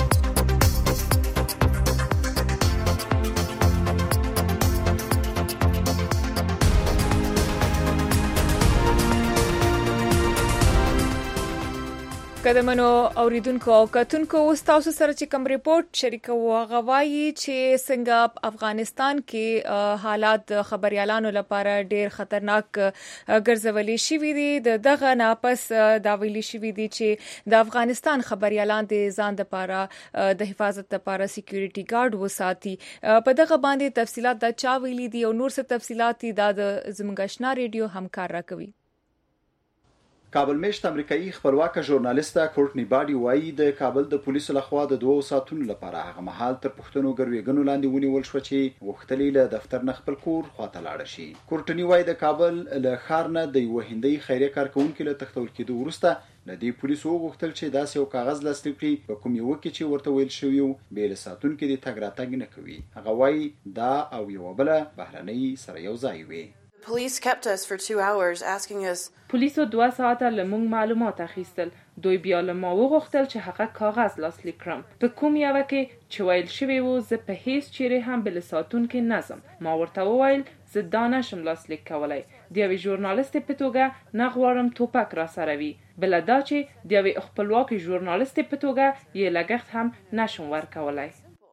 قدمنو اوریدونکو او کتونکو اوس تاسو سره چې کوم ریپورت شریکو غوایي چې څنګه افغانستان کې حالات خبريالانو لپاره ډیر خطرناک ګرځولي شوي دي. دغه ناپس دا ویلي شوي دي چې د افغانستان خبريالان د ځان لپاره د حفاظت لپاره سکیورټي ګارد وساتي. په دغه باندې تفصيلات دا چا ویلي دي او نور څه تفصيلات دا د زموږ آشنا ریډیو همکار راکوي. کابل میشت امریکایي خبرواکه ژورنالیسته کورټنی باډي وایي د کابل د پولیسو لخوا د 2 ساعتونو لپاره هغه مهال تر پښتنو ګروېګنو لاندې ونیول شو چې وختلې له دفتر نه خپل کور خواته لاړ شي. کورټنی وایي د کابل له ښار نه د یو هندي خیریه کارکونکو له تختول کېدو وروسته لدی پولیسو غوښتل چې داسې یو کاغذ لاسلیک کړي په کوم یو کې چې ورته ویل شوی یو بیل ساتون کې د تګ راتګ نه کوي. هغه وایي دا او یو بل بهرنۍ سره یو ځای وي. Police kept us for 2 hours asking us. پولیسو 2 ساعته لمونږ معلومات اخیستل. دوی بیا له ما وغوښتل چې هغه کاغذ لاسلیک کړم. په کوم یو کې چې ویل شوی و زه په هیڅ چیرې هم بل ساتون کې نظم. ما ورته وویل زه دا نشم لاسلیک کولای. د یوې ژورنالیستې په توګه نه غواړم توپک را سره وي. بل دا چې د یوې خپلواکې ژورنالیستې په توګه یې لګښت هم نشم ورکولای.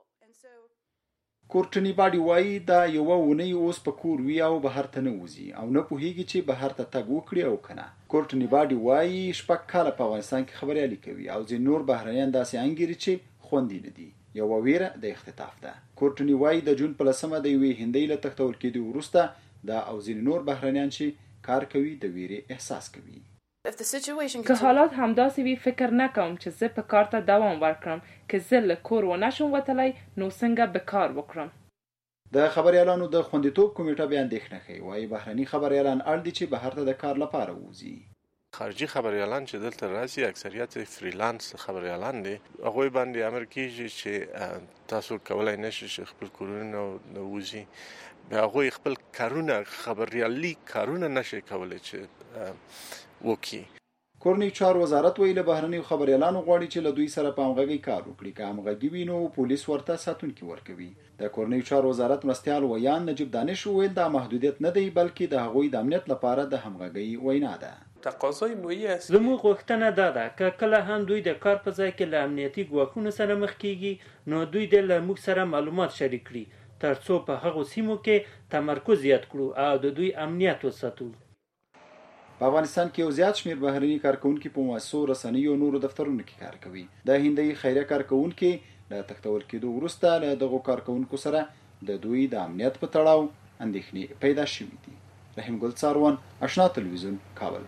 کورټنی باډي وایي دا یو ونی اوس په کور وی او بهر ته نه وځي او نه پوهیږي چې بهر ته تګ وکړي او کنه. کورټنی باډي وایي شپږ کاله په افغانستان کې خبريالي کوي او ځین نور بهرنیان داسې انګیري چې خوندې نه دي. یو ویره د اختطاف ده. کورټنی وایي د جون په لسمه د یوې هندۍ له تختول کېدو وروسته دا او ځین نور بهرنیان چې کار کوي د ویرې احساس کوي. که حالات همداسې وي فکر نکوم چې زه په کار ته دوام ورکړم. که زه له کور و نشم وتلی نو څنګه به کار وکړم. د خبريالانو د خوندیتوب کمیټه بیا اندېښنه کوي. وايي بهرني خبريالان اړ دي چې بهر ته د کار لپاره وځي. خارجي خبريالان چې دلته راځي اکثریت فریلانس خبريالان دي. هغه باندې امر کیږي چې تاسو کولای نشئ خپل کورونه وځي. هغه خپل کارونه خبريالي کارونه نشي کولای چې وکي. کورنۍ چارو وزارت ویل بهرنیو خبريالانو غواړي چې له دوی سره په همغږي کار وکړي. که همغږي وي نو پولیس ورته ساتونکي ورکوي. د کورنۍ چارو وزارت مرستیال ویان نجیب دانش ویل دا محدودیت نه دی بلکې د هغوی د امنیت لپاره د همغږي وینا ده. تقاضای نوعی است. زموږ غوښتنه دا ده که کله هم دوی د کار په ځای کې له امنیتي ګواښونو سره مخ کیږي نو دوی د له موږ سره معلومات شریک کړي ترڅو په هغو سیمو کې تمرکز زیات کړو او د دوی امنیت وساتو. په افغانستان کې یو زیات شمیر بهرني کارکونکي په مؤسسو رسنیو او نورو دفترونو کې کار کوي. د هندي خیریه کارکونکي د تختول کېدو وروسته له دغو کارکونکو سره د دوی د امنیت په تړاو اندېښنې پیدا شوې دي. رحیم ګل څاروان، آشنا تلویزیون، کابل.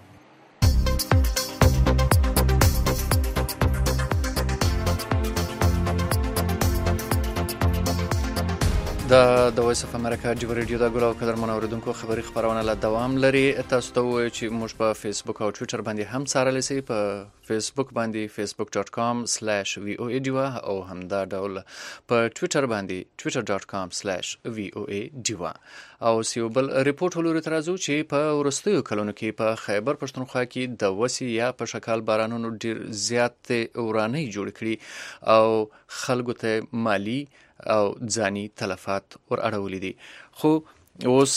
د وایس اف امریکا ډیو ریډیو د ګلو قدرمن اوریدونکو خبری خبرونه له دوام لري. تاسو ته وایو چې موږ په فیسبوک او ټوئیټر باندې هم څارلی سئ. په فیسبوک باندې facebook.com/voa ډیوا او همدا ډول په ټوئیټر باندې twitter.com/voa ډیوا. او سیوبل ریپورت ولوري ترازو چې په ورستیو کلونو کې په خیبر پښتونخوا کې د وسی یا په شکل بارانونو ډیر زیات ورانه جوړ کړي او خلکو ته مالی او ځاني تلفات ور اړولې دي. خو اوس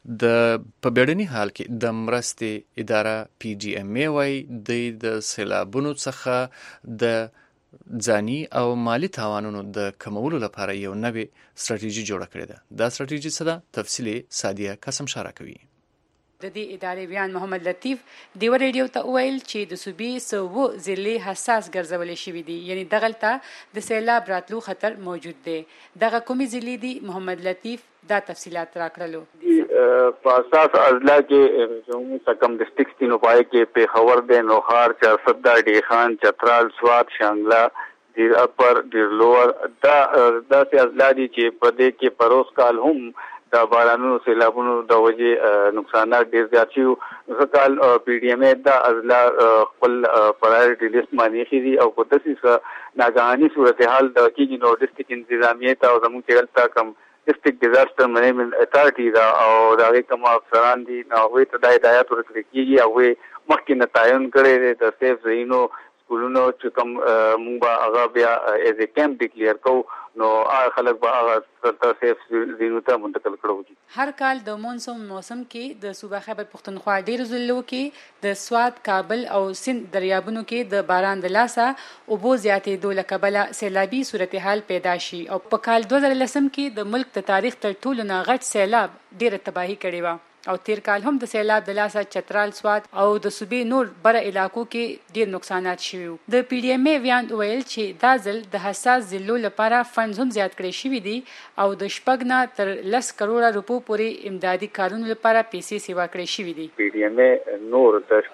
په بیړني حال کې د مرستې اداره PGMA وايي د سیلابونو څخه د ځاني او مالی تاوانونو د کمولو لپاره یو نوې ستراتیژي جوړه کړې ده. دا ستراتیژي څه ده؟ تفصیل سادیه قسم شاره کوي. د دې ادارې ویان محمد لطیف دیو ریډیو ته ویل چې د صوبې 100 ضلع حساس ګرځولې شوې دي، یعنی دغلته د سیلاب راتلو خطر موجود دی. دغه کومې ضلع دي؟ محمد لطیف دا تفصیلات راکړلو. په اساس اضلاع کې جموں سکم ډسټرکټ تینو پای کې پیښور دی، نوخار، چارسده، ډیخان، چترال، سوات، شانګلا، ډیر اپر، ډیر لوور. دا داسې اضلاع دي چې په دې کې پروس کال هم د بارانونو سیلابونو د وجې نقصانات ډیر زیات شو. ځکه PDMA دا اضلاع خپل پرایورټي لیست باندې خېدي او په داسې ناګهاني صورتحال د کېږي نو ډسټرکټ انتظامیه ته او زموږ چې دلته کوم ډسټرکټ ډیزاسټر مینجمنټ اتارټي دا او د هغې کوم افسران دي نو هغوی ته دا هدایات ورکړل کېږي. هغوی مخکې نه تعین کړی دی د سیف ځایونو سکولونو چې کوم موږ به هغه بیا ایز ا کیمپ ډیکلیر کوو نو خلک به هغه ته سیف ځایونو ته منتقل کړو. هر کال د مونسون موسم کې د صوبه خیبر پښتونخوا ډیرو ضلعو کې د سوات، کابل او سند دریابونو کې د باران د لاسه اوبو زیاتېدو له کبله سیلابي صورتحال پیدا شي او په کال 2010 کې د ملک د تاریخ تر ټولو نه غټ سیلاب ډیره تباهي کړې وه. او تیر کال هم د سیلاب د لاسه چترال، سوات او د صوبې نور بره علاقو کې ډیر نقصانات شوي. د PDMA ویان ویل چې دا ځل د حساس ضلعو لپاره فنډز هم زیات کړی شوي دي او د 6 نه تر 10 کروڑه روپو پورې امدادي کارونو لپاره پیسې سیوا کړی شوي دي. PDMA نور د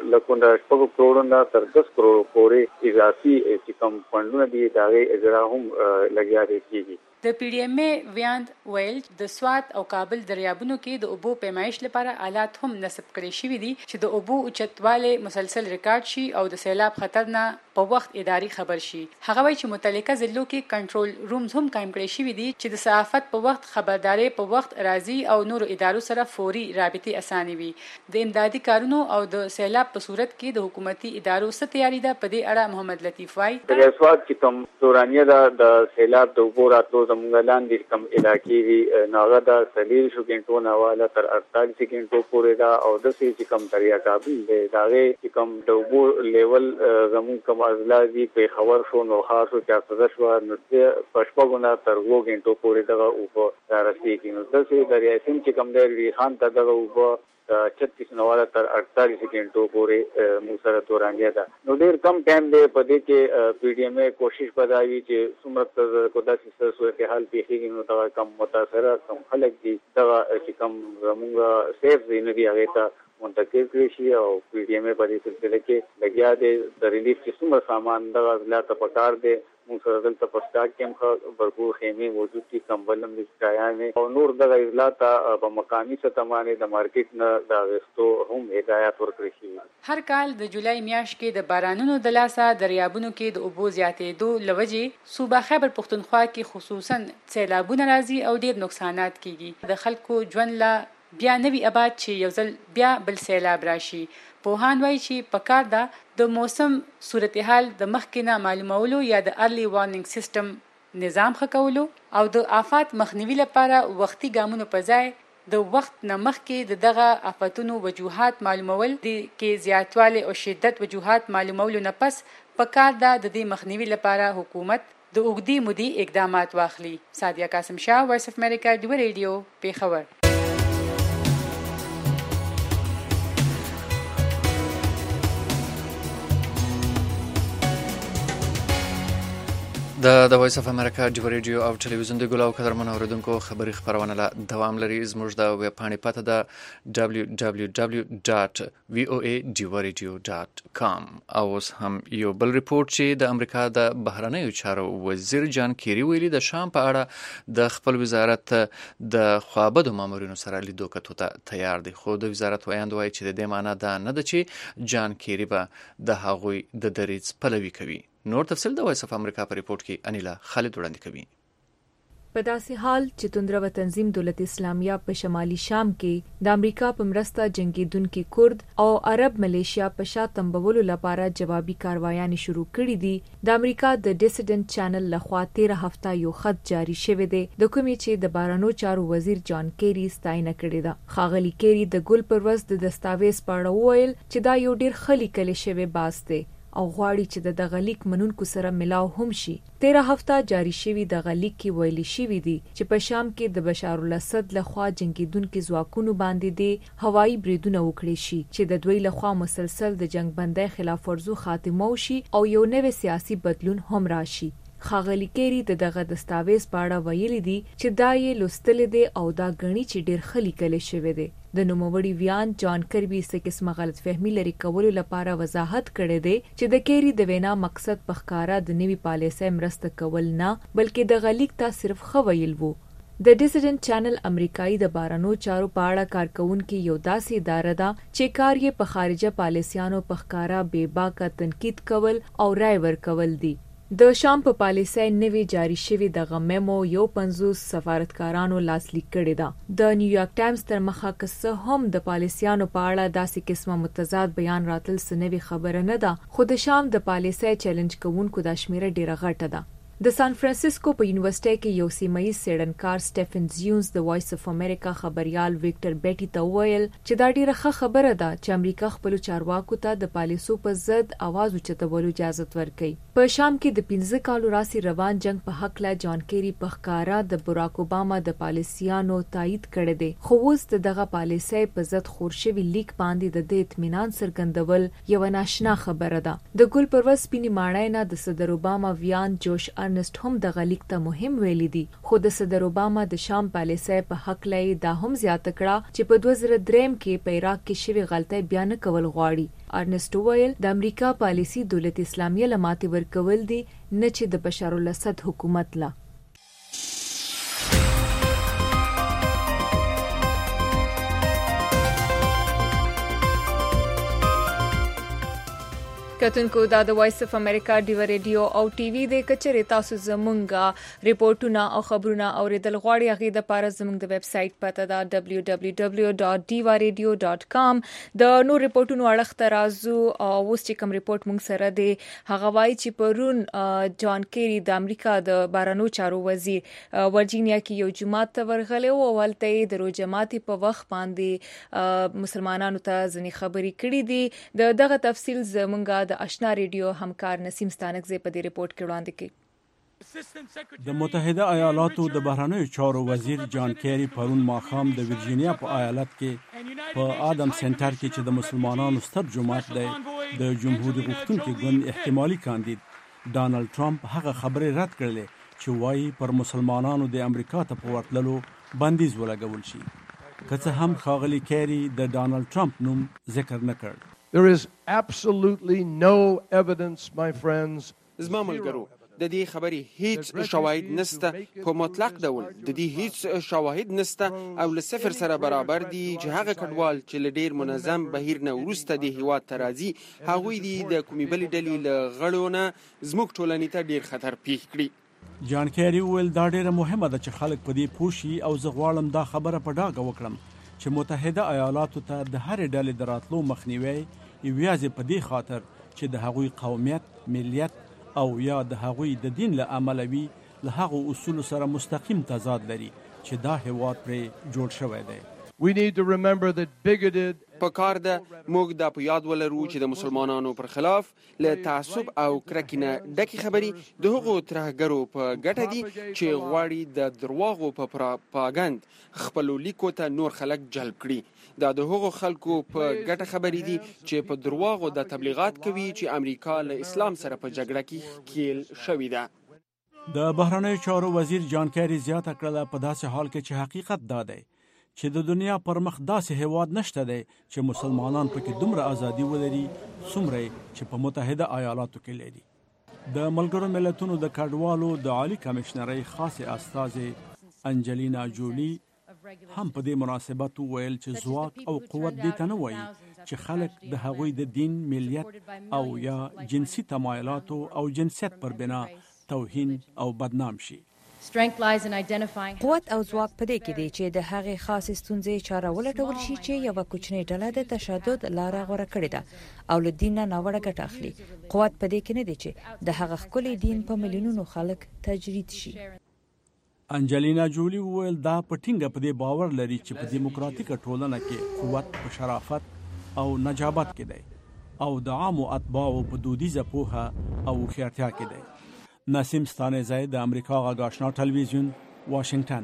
6 کروڑو نه تر 10 کروڑو پورې اضافي چې کوم فنډونه دي دا غي اجرا هم لګیا دي کیږي. د PDMA ویاند ویل د سوات او کابل دریابونو کې د اوبو پیمایش لپاره آلات هم نصب کړي شوي دي چې د اوبو اوچتواله مسلسل ریکارډ شي او د سیلاب خطر نه په وخت اداري خبر شي. هغه وایي چې متعلقه ضلعو کې کنټرول رومز هم قائم کړي شوي دي چې د صحافت په وخت خبرداري په وخت راځي او نورو ادارو سره فوري رابطه اساني وي. د امدادي کارونو او د سیلاب په صورت کې د حکومتي ادارو څه تیاری ده په دې اړه محمد لطیف وایي. د سوات چې کوم دورانیه د سیلاب د اوبو راتلو زموږ لاندې کوم علاقې دي ناغه د 30 غنټو نه والا تر 48 غنټو پورې دا او د سې چې کوم دریا کابل دی داغه چې کوم د اوبو لیول زموږ کوم اضلاع دي په خبر شو نو خاص او چا شو نو د پښپغونه تر 2 غنټو پورې دغه اوبو راسي نو د سې دریا سیم چې کوم دی خان ته دغه اوبو 36 نواله تر 48 غنټو پورې موږ سره تورانګه ده. نو ډیر کم ټایم دی په دې کې PDMA کوشش بدایي چې څومره کو داسې صورتحال پیښیږي نو دا کم متاثره کم خلک دي دا چې کم موږ سیف زینوي هغه ته منتقل کړی شي او PDMA په دې سلسله کې لګیا دي د ریلیف چې څومره سامان دغه لا ته پکار دي موږ سره دلته په سٹاک کې هم برګو خیمه موجود دي کمبلم دستایانه او نور دغه اضلاع ته په مقامي سطحانه د مارکیټ نه د غستو هم هدایت ورکړي شي. هر کال د جولای میاشت کې د بارانونو د لاسه دریابونو کې د اوبو زیاتېدو لوجې صوبه خیبر پښتونخوا کې خصوصا سیلابونه راځي او ډیر نقصانات کیږي. د خلکو ژوند لا بیا نوی آباد چې یو ځل بیا بل سیلاب راشي. پوهان وایي چې پکار ده د موسم صورتحال د مخکې نه معلومولو یا د ارلی وارنینګ سیستم نظام ښه کولو او د آفات مخنیوي لپاره وختي ګامونو په ځای د وخت نه مخکې د دغه آفتونو وجوهات معلومول د کې زیاتوالی او شدت وجوهات معلومولو نه پس پکار ده د دې مخنیوي لپاره حکومت د اوږدې مودې اقدامات واخلي. سادیه قاسم شاه، وایس اف امریکا، ډیو ریډیو، پیښور. د وایس اف امریکا ډیو ریډیو او ټلویزیون د ګلاو قدرمن اوریدونکو خبری خبرونه لا دوام لري. زموږ د ویب پاڼې پته ده www.voaradio.com. او اوس هم یو بل ریپورت چې د امریکا د بهرنیو چارو وزیر جان کیری ویلي د شام په اړه د خپل وزارت د خوابدو مامورینو سره لیدو کتو ته تیار دی. خو د وزارت وایند وایي چې د دې معنی دا نه ده چې جان کیری به د هغوی د دریځ پلوي کوي. نور تفصیل د وایس اف امریکا په ریپورت کې انیلا خالد وړاندې کوي. په داسې حال چې توندره و تنظیم دولت اسلامیه په شمالي شام کې د امریکا په مرسته جنگیدونکو کورد او عرب ملیشیا په شا تنبولو لپاره جوابي کاروایانې شروع کړې دي. د امریکا د ډیسیډنټ چینل لخوا 13 هفته یو خط جاری شوی دی د کومې چې د بهرنیو چارو وزیر جان کیری ستاینه کړې ده. ښاغلي کیری د ګل پر ورځ د دستاویز په اړه وویل چې دا یو ډیر ښه لیکل شوی باس دی او غواړي چې د دغه لیک منونکو سره ملاو هم شي. 13 هفته جاری شوی دغه لیک کې ویلي شوی دی چې په شام کې د بشار الاسد لخوا جنگیدونکو ځواکونو باندې د هوایي بریدونه وکړي شي چې د دوی لخوا مسلسل د جنگ بندۍ خلاف ورزو خاتمه وشي او یو نوې سیاسي بدلون هم راشي. ښاغلي کیری دغه دستاویز په اړه ویلي دي چې دا یې لوستل دي او دا غني چې ډیر ښه لیکل شوی دی. د نوموړي ویان جان کربي څه قسمه غلط فهمي لري کولو لپاره وضاحت کړی دی چې د کیری د وینا مقصد په ښکارا د نوي پالیسۍ مرسته کول نه بلکې د غلیک ته صرف خویل وو. د ډیسیډنټ چینل امریکایي د بهرنیو چارو په اړه کارکونکو یو داسې اداره ده چې کار یې په خارجه پالیسیانو په ښکارا بې باکه تنقید کول او رای ورکول دي. د شام په پالیسۍ نوی جاری شوی دغه میمو یو 50 سفارتکارانو لاسلیک کړی ده. د نیویارک ټایمز تر مخه که څه هم د پالیسیانو په اړه داسې قسمه متضاد بیان راتل سنوي خبره نه ده، خو د شام د پالیسۍ چیلنج کوونکو د شمیره ډیره غټه ده. د سان فرانسیسکو په یونیورسيټي کې یو سیمایي څېړنکار سټيفن زیونز د وایس اف امریکا خبريال ویکټر بیټي ته ویل چې دا ډیره ښه خبره ده چې امریکا خپل چارواکو ته د پالیسو په ضد आवाज اوچتولو اجازه ورکړي. په شام کې د 15 کالو راسي روان جنگ په حق لا جان کیری په ښکارا د براک اوباما د پالیسیانو تایید کړی دی، خو اوس دغه پالیسۍ په ضد خورشوي لیک باندې د اطمینان څرګندول یو ناشنا خبره ده. د ګل پرواز سپینې ماڼۍ نه د صدر اوباما ویان جوش ارنست هم دغه لیک ته مهم ویلي دي، خو د صدر اوباما د شام پالیسۍ په حق لای دا هم زیاته کړه چې په 2003 کې په عراق کې شوی غلطۍ بیان کول غواړي. ارنست ویل د امریکا پالیسی دولت اسلامیه لماتې ورکول دي نه چې د بشار الاسد حکومت لا. کتونکو دا د وایس اف امریکا ډیو ریډیو او ټي وي د کچري تاسو زمونږه ریپورتونه او خبرونه اوریدل غواړئ هغه د پاره زمونږ د ویب سټ پته دا www.divareadio.com. د نو ریپورتونو اړه ترازو او اوس چې کوم ریپورت مونږ سره دی هغه وایي چې پرون جان کیری د امریکا د بهرنیو چارو وزیر ورجینیا کې یو جماعت ته ورغلی او ولته د روجماتي په وخت باندې مسلمانانو ته ځنی خبري کړې دي. دغه تفصیل زمونږه د آشنا ریډیو همکار نسیم ستانکزی په دې ریپورت کې وړاندې کړي. د متحده ایالاتو د بهرنیو چارو وزیر جان کیری پرون ماښام د ورجینیا په ایالت کې په آدم سنټر کې چې د مسلمانانو ستر جماعت دی د جمهوریت غوښتونکي ګوند احتمالي کاندید ډانلډ ټرمپ هغه خبرې رد کړلې چې وایي پر مسلمانانو د امریکا ته په ورتللو بندیز ولګول شي. که څه هم ښاغلي کیری د ډانلډ ټرمپ نوم ذکر نه کړ. There is absolutely no evidence, my friends. زما ملګرو د دې خبرې هیڅ شواهد نشته، په مطلق ډول د دې هیڅ شواهد نشته او له صفر سره برابر دي چې هغه کډوال چې له ډیر منظم بهیر نه وروسته د هیواد ته راځي هغوی دي د کومې بلې ډلې له غړو نه زموږ ټولنې ته ډیر خطر پیښ کړي. جان کیری ویل دا ډیره مهمه ده چې خلک په دې پوه شي او زه غواړم دا خبره په ډاګه وکړم چې متحده ایالاتو ته د هر ډلې د راتلو مخنیوي یوازې په دې خاطر چې د هغوی قومیت، ملیت او یا د هغوی د دین له امله وي له هغو اصولو سره مستقیم تضاد لري چې دا هیواد پرې جوړ شوی دی. We need to remember that bigoted پکار ده موږ دا په یاد ولرو چې د مسلمانانو پر خلاف له تعصب او کرکینه ډکې خبرې د هغو ترهګرو په ګټه دي چې غواړي د درواغو په پروپاګند خپلو لیکو ته نور خلک جلب کړي. دا د هغو خلکو په ګټه خبرې دي چې په درواغو د تبلیغات کوي چې امریکا له اسلام سره په جګړه کې ښکیل شوې ده. د بهرنیو چارو وزیر جان کیری زیاته کړله په داسې حال کې چې حقیقت دا دی چې د دنیا پر مخ داسې هیواد نشته دی چې مسلمانان پکې دومره ازادي ولري څومره چې په متحده ایالاتو کې لري. د ملګرو ملتونو د کډوالو د عالی کمشنرۍ خاصه استاذ انجلینا جولی هم په دې مناسبت وویل چې ځواک او قوت دې ته نه وایي چې خلک د هغوی د دین، ملیت او یا جنسي تمایلاتو او جنسیت پر بنا توهین او بدنام شي. قوت او ځواک په دې کې دی چې د هغې خاصې ستونزې چاره ولټول شي چې یوه کوچنۍ ډله د تشدد لاره غوره کړې ده او له دین نه ناوړه ګټه اخلي. قوت په دې کې نه دی چې د هغه ښکلی دین په میلیونونو خلک تجرید شي. انجلینا جولی وویل دا په ټینګه په دې باور لري چې په دیموکراتیکه ټولنه کې قوت په شرافت او نجابت کې دی او د عامو اتباعو په دودیزه پوهه او هوښیارتیا کې دی. نسیم ستانزی د امریکا غږ آشنا ټلویزیون، واشنگټن.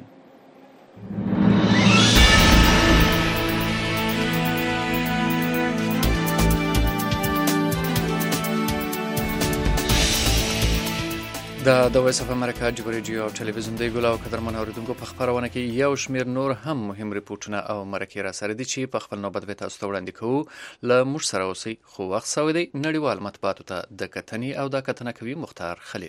د وایس اف امریکا جبر ریډیو او ټلویزیون دی ګل او قدرمن اوریدونکو په خبرونه کې یو شمیر نور هم مهم ریپورتونه او مرکې را سره دي چې په خپل نوبت به تاسو ته وړاندې کوو. له موږ سره اوسئ خو وخت سوی دی نړیوال مطبوعاتو ته د کتنې او د کتنه کوي مختار خلیل.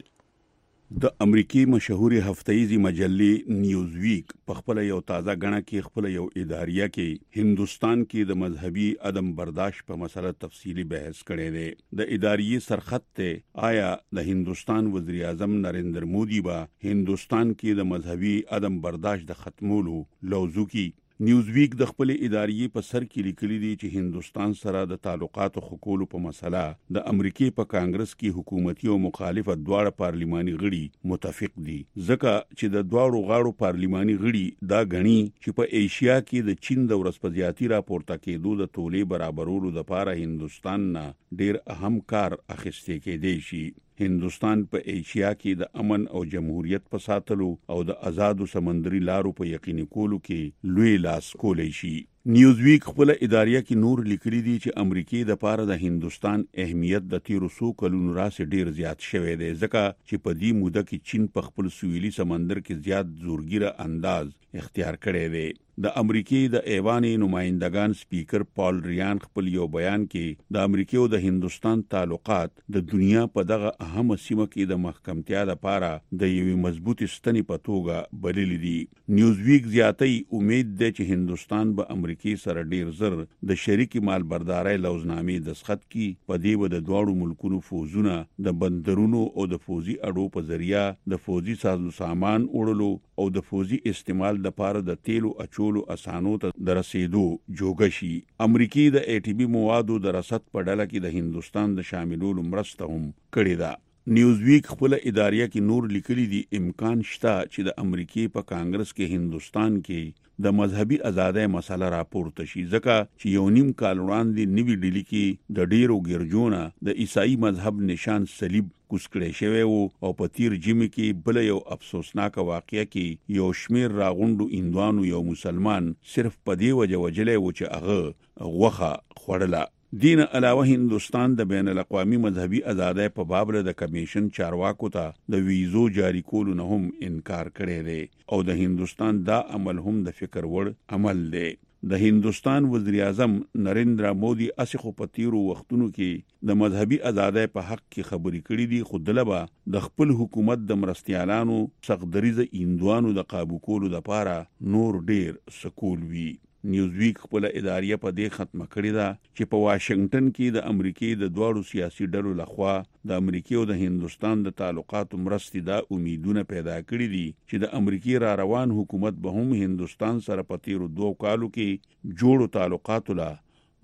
د امریکای مشهوري هفتهیزي مجلې نیوزویک په خپل یو تازه غڼه کې خپل یو اداریه کې هندستان کې د مذهبي عدم برداشت په مسله تفصیلی بحث کړی دی. د اداریې سرخط ته آیا د هندستان وزیر اعظم نریندر مودي با هندستان کې د مذهبي عدم برداشت د ختمولو لوزو کې نیوزویک د خپل ادارې په سر کې لیکلي دي چې هندستان سره د تعلقاتو خکولو په مسله د امریکای په کانګرس کې حکومتي او مخالفه دواړه پارلماني غړي متفق دي ځکه چې د دواړو غاړو پارلماني غړي دا غني چې په ایشیا کې د چین د ورسپدياتي راپورته کېدو د تولې برابرولو لپاره هندستان نه ډیر اهم کار اخیستل کېدی شي. هندستان په ایشیا کې د امن او جمهوریت په ساتلو او د آزادو سمندري لارو په یقیني کولو کې لوی لاس کولی شي. نیوزویک خپل اداریه کې نور لیکلي دي چې امریکای د پاره د هندستان اهمیت د 1300 کلونو راځي ډیر زیات شوی دی ځکه چې په دې موده کې چین په خپل سویلي سمندر کې زیات زورګیره انداز اختیار کړی دی. د امریکای د ایوان نمائندگان سپیکر پال ریان خپل یو بیان کې د امریکای او د هندستان تعلقات د دنیا په دغه اهم سیمه کې د محکمتیا لپاره د یوې مضبوطې ستنې په توګه بللي دي. نیوزویک زیاتې امید ده چې هندستان به امریکای سره ډیر زر د شریکي مالبردارۍ لوزنامې دسخط کی په دې و د دوړو ملکونو فوزونه د بندرونو او د فوزي اډو په ذریعہ د فوزي سازو سامان وړلو او د فوزي استعمال لپاره د تیلو اچولو اسانو ته د رسیدو جوګه شي. امریکای د ایټیبي موادو د رصد په ډله کې د هندستان د شاملولو مرسته هم کړې ده. نیوزویک خپل اداریه کې نور لیکلي دي امکان شته چې د امریکای په کانګرس کې هندستان کې د مذهبي ازادۍ مسله راپورته شي ځکه چې یو نیم کال وړاندې نوی ډیلی کې د ډیرو ګرجونه د عیسائی مذهب نشان صلیب کوسکړې شوی او په تیر جمی کې بل یو افسوسناک واقعیا کې یو شمیر راغونډو اندوانو یو مسلمان صرف په دی وجلې و چې هغه غوخه خوړله. دین علاوه هندستان د بین الاقوامي مذهبي ازادۍ په باب د کمیشن چارواکو ته د ویزو جاری کولو نه هم انکار کړی دی او د هندستان دا عمل هم د فکر وړ عمل دی. د هندستان وزیر اعظم نریندر مودي اسخو په تیرو وختونو کې د مذهبي ازادۍ په حق کې خبرې کړې دي خو دلبا د خپل حکومت د مرستيالانو سخدریزه اندوانو د قابو کولو لپاره نور ډیر سکول وی. نیوزویک خپل اداریه په دې ختمه کړې ده چې په واشنگټن کې د امریکای د دوړو سیاسي ډلو لخوا د امریکای او د هندستان د تعلقاتو مرستې د امیدونه پیدا کړې دي چې د امریکای را روان حکومت به هم هندستان سره په تیرو 2 کالو کې جوړو تعلقاتو لا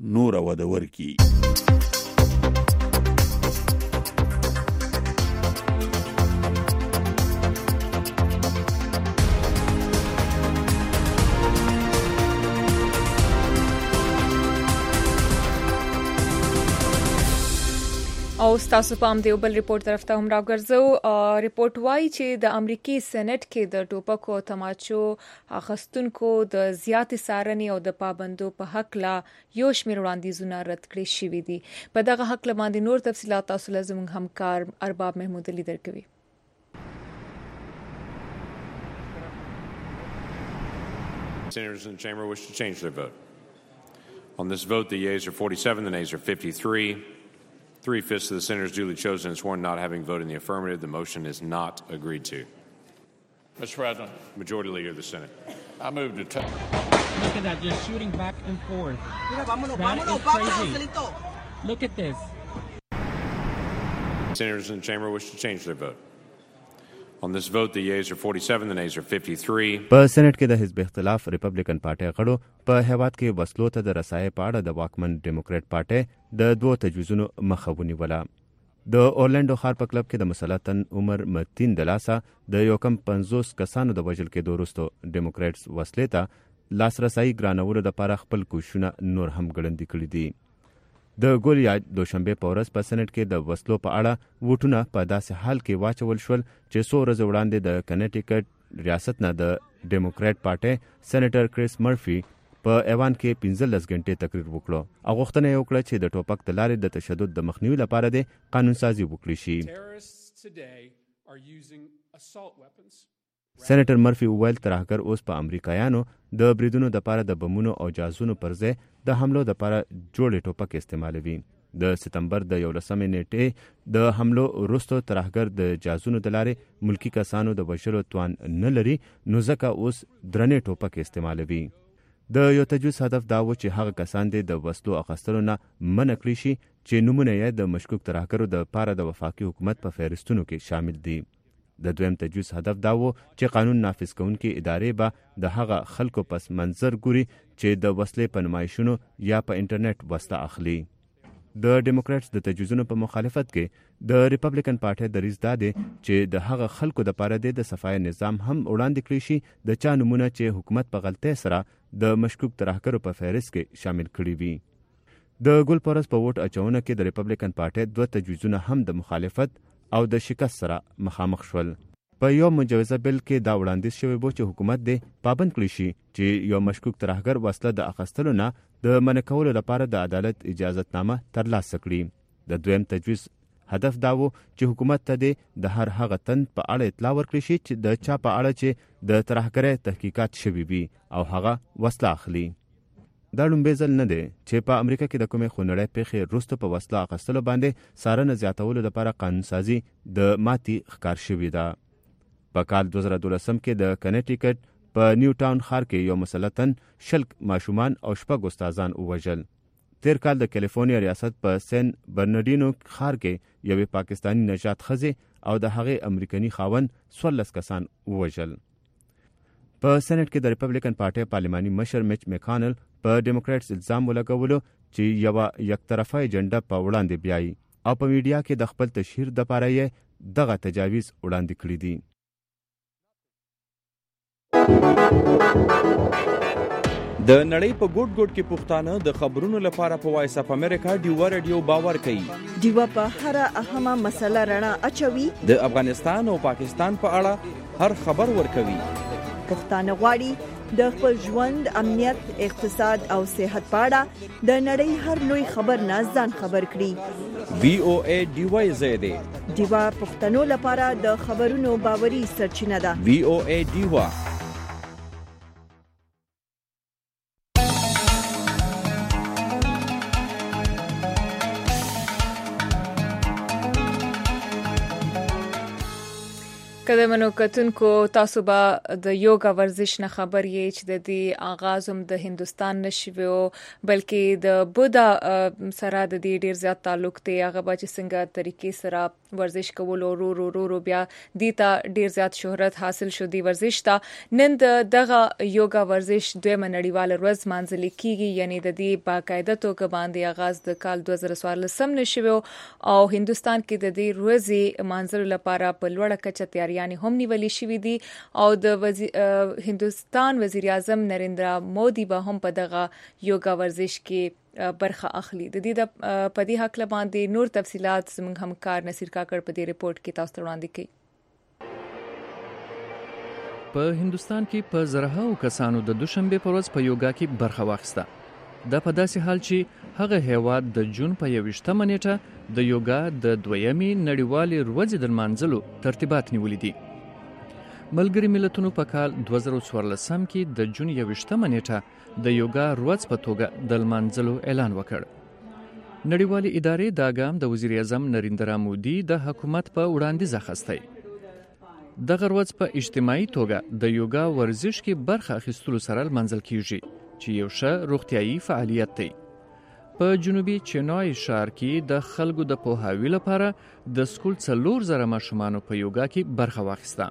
نور وده ورکي. او تاسو په دې بل ریپورت طرف ته هم راګرځو. ریپورت وايي چې د امریکای سېنات کې د ټوپکو او تماچو اخستونکو د زیاتې سارنې او د پابندو په حق لا یو شمېر وړاندیزونه رد کړي شوي دي. په دغه حق باندې نور تفصيلات تاسو له زموږ همکار ارباب محمود علي درکوي. Senators in the chamber wish to change their vote. On this vote, the yeas are 47, the nays are 53. 3/5 of the senators duly chosen and sworn not having voted in the affirmative. The motion is not agreed to. Mr. President. Majority Leader of the Senate. I move to Look at that, just shooting back and forth. That is crazy. Look at this. Senators in the chamber wish to change their vote. On this vote, the yeas are 47, the nays are 53. په سېنات کې د حزب اختلاف ریپبلیکن پارټي غړو په هیواد کې وسلو ته د رسایي په اړه د واکمن ډیموکراټ پارټي د دوه تجویزونو مخه ونیوله. د اورلانډو ښار په کلب کې د مسلطن عمر متین د لاسه د یو کم 50 کسانو د وژل کېدو وروسته ډیموکراټس وسلې ته لاسرسي ګرانولو لپاره خپل کوښښونه نور هم ګړندي کړي دي. د ګولیا دوشنبه په ورځ په سېنات کې د وسلو په اړه ووټونه په داسې حال کې واچول شول چې څو ورځې وړاندې د کنیټیکټ ریاست نه د ډیموکراټ پارټي سېنیټر کریس مرفي په ایوان کې 15 غنټې تقریر وکړو. غوښتنه یې وکړه چې د ټوپک د لارې د تشدد د مخنیوي لپاره د قانون سازي وکړي شي. سېنیټر مرفي وویل ترهګر اوس په امریکایانو د بریدونو لپاره د بمونو او جازونو پر ځای د حملو لپاره جوړې ټوپک استعمالوي. د سپتمبر د 11 نیټې د حملو وروسته ترهګر د جازونو د لارې ملکی کسانو د وژلو توان نه لري، نو ځکه اوس درنې ټوپک استعمالوي. د یو تجویز هدف دا و چې هغه کسان د وسلو اخیستلو نه منع کړي شي چې نومونه یې د مشکوک ترهګرو د لپاره د وفاقي حکومت په فهرستونو کې شامل دي. د دویم تجویز هدف دا و چې قانون نافذ کوونکې ادارې به د هغه خلکو پس منظر ګوري چې د وسلې په نمایشونو یا په انټرنیټ وسله اخلي. د ډیموکراټس د تجویزونو په مخالفت کې د ریپبلیکن پارټي دریځ دا دی چې د هغه خلکو لپاره د صفای نظام هم وړاندې کړی شي د چا نمونه چې حکومت په غلطۍ سره د مشکوک ترهګرو په فهرست کې شامل کړي وي. د ګل پرس په ووټ اچونه کې د ریپبلیکن پارټي دوه تجویزونه هم د مخالفت او د شکست سره مخامخ شول. په یو مجوزه بل کې دا وړاندیز شوی و چې حکومت دې پابند کړی شي چې یو مشکوک ترهګر وسله د اخیستلو نه د منع کولو لپاره د عدالت اجازتنامه ترلاسه کړي. د دویم تجویز هدف دا و چې حکومت ته د هر هغه تن په اړه اطلاع ورکړي شي چې د چا په اړه چې د ترهګرۍ تحقیقات شوي وي او هغه وسله اخلي. دا لومبی ځل نه دی چې په امریکا کې د کومې خونړۍ پیښې وروسته په وسله اخیستلو باندې څارنه زیاتولو لپاره قانون سازي د ماتې ښکار شوې ده. په کال 2012 کې د کنیټیکټ په نیو ټاون ښار کې یو مسلطن 10 ماشومان او 6 استادان ووژل. تیر کال د کیلیفورنیا ریاست په سین برنارډینو ښار کې یوې پاکستانی نژاد ښځې او د هغې امریکني خاوند 14 کسان ووژل. په سېنات کې د ریپبلیکن پارټي پارلماني مشر میچ میکانل په ډیموکراټس الزام ولګولو چې یو یک طرفه ایجنډا په وړاندې بیایي او په میډیا کې د خپل تشهیر لپاره یې دغه تجاویز وړاندې کړي دي. د نړۍ په ګوټ ګوټ کې پښتانه د خبرونو لپاره په وایس اف امریکا ډیوا رادیو باور کوي. ډیوا په هر اهمه مسله رڼا اچوي. د افغانستان او پاکستان په اړه هر خبر ورکوي. پښتانه غواړي د خپل ژوند، امنیت، اقتصاد او صحت په اړه د نړۍ هر لوی خبر نه ځان خبر کړي. وی او ای ډیوا زیاده ډیوا پښتنو لپاره د خبرونو باوري سرچینه ده. وی او ای ډیوا. قدمنو کتونکو تاسو به د یوګا ورزش نه خبر یې چې د دې آغاز هم د هندستان نشوي او بلکې د بودا سره د دې ډیر زیات تعلق دی. هغه به چې څنګه طریقې سره ورزش کول او رو بیا دیتا ډیر زیات شهرت حاصل شو دی ورزش ته. نن دغه یوګا ورزش دویمه نړیواله ورځ مانځل کیږي، یعنی د دې باقاعده توګه باندې آغاز د کال 2014 نشوي او هندستان کې د دې ورځې مانځلو لپاره په لوړه کچه تیاری یعنی هم نیولې شوې دي او د هندستان وزیر اعظم نریندرا مودي به هم په دغه یوګا ورزش کې برخه اخلي. د دې په دې حق باندې نور تفصيلات زموږ همکار نصیر کاکړ په دې ریپورت کې تاسو ته وړاندې کوي. په هندستان کې په زرهاو کسانو د دوشنبه په ورځ په یوګا کې برخه واخیسته. دا په داسې حال چې هغه هیواد د جون په 21 نیټه د یوګا د دویمې نړیوالې ورځې د لمانځلو ترتیبات نیولي دي. ملګري ملتونو په کال 2014 کې د جون 21 نیټه د یوګا ورځ په توګه د لمانځلو اعلان وکړ. نړیوالې ادارې دا ګام د وزیر اعظم نریندرا مودي د حکومت په وړاندیز اخیستی. دغه ورځ په اجتماعي توګه د یوګا ورزش کې برخه اخیستلو سره لمانځل کیږي چې یو ښه روغتیايي فعالیت دی. په جنوبي چنای ښار کې د خلکو د پوهاوي لپاره د سکول 4000 ماشومانو په یوګا کې برخه واخیسته.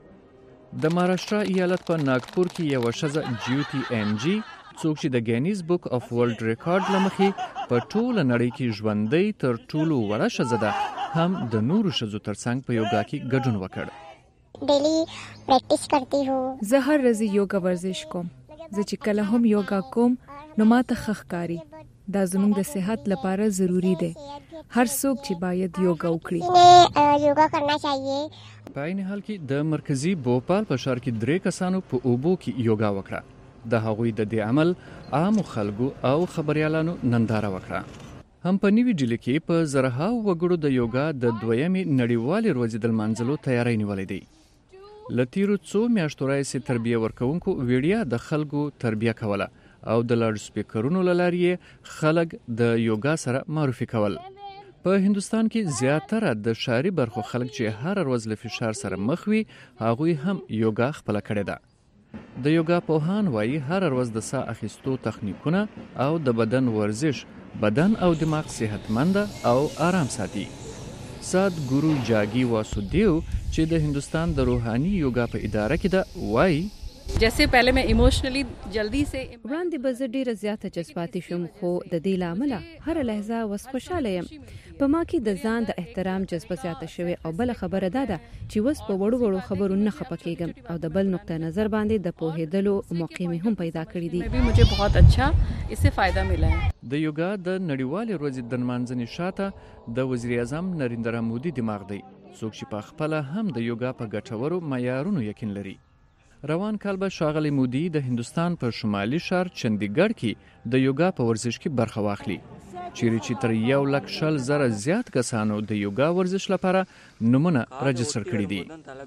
د مهاراشټرا ایالت په ناګپور کې یو ښځه جیوتی ان جی څوک چې د ګینیز بک اف ورلد ریکارډ لمخې په ټوله نړۍ کې ژوندۍ تر ټولو وړه ښځه ده هم د نورو ښځو ترڅنګ په یوګا کې ګډون وکړ. ډیلی پریکټیس کرتی هو. زه هر ورځ یوګا ورزش کوم. زه چې کله هم یوګا کوم نو ماته خخکاری. دا زموږ د صحت لپاره ضروری دی. هر څوک چې باید یوګا وکړي. یوګا کرنا چاهیے. په عین حال کې د مرکزی بوپال په ښار کې 3 کسانو په اوبو کې یوګا وکړه. د هغوی د دې عمل عام خلکو او خبريالانو ننداره وکړه. هم په نیوی ډیلی کې په زرهاو وګړو د یوګا د دویمې نړیوالې ورځې د لمانځلو تیاری نیولې دی. لتیرو څو میاشتو راځي تربیه ورکوونکو ویډیا د خلکو تربیه کوله او د لاډ سپیکرونو لارې خلک د یوګا سره معرفي کول. په هندستان کې زیاتره د شهري برخو خلک چې هر ورځ له فشار سره مخ وي هغوی هم یوګا خپل کړی ده. د یوګا پوهان وایي هر ورځ د ساه اخیستو تخنیکونه او د بدن ورزش بدن او دماغ صحتمند او آرام ساتي. ساد ګورو جاګي واسودیو چې د هندستان د روحاني یوګا په اداره کې ده وایي جیسے پہلے میں ایموشنلی جلدی سے وړاندې به زه ډیره زیاته جذباتي شوم خو د دې لامل هر لحظه وس خوشاله یم. په ما کې د ځان د احترام جذبه زیاته شوه او بل خبره ده چې وس په وړو خبرو نه خپکیږم او د بل نقطه نظر باندې د پوهېدلو موقع مې هم پیدا کړی دی. مې مجھے بہت اچھا اس سے فائدہ ملا ہے. د یوګا د نړیوالې ورځې د لمانځنې شاته د وزیر اعظم نریندرا مودي دماغ دی څوک چې په خپل هم د یوګا په ګټورو معیارونو یقین لري. روان کال به ښاغلی مودي د هندستان په شمالي ښار چندیګړ کې د یوګا په ورزش کې برخه واخلي چیرې چې تر 1,40,000 زیات کسانو د یوګا ورزش لپاره نمونه رجستر کړي دي.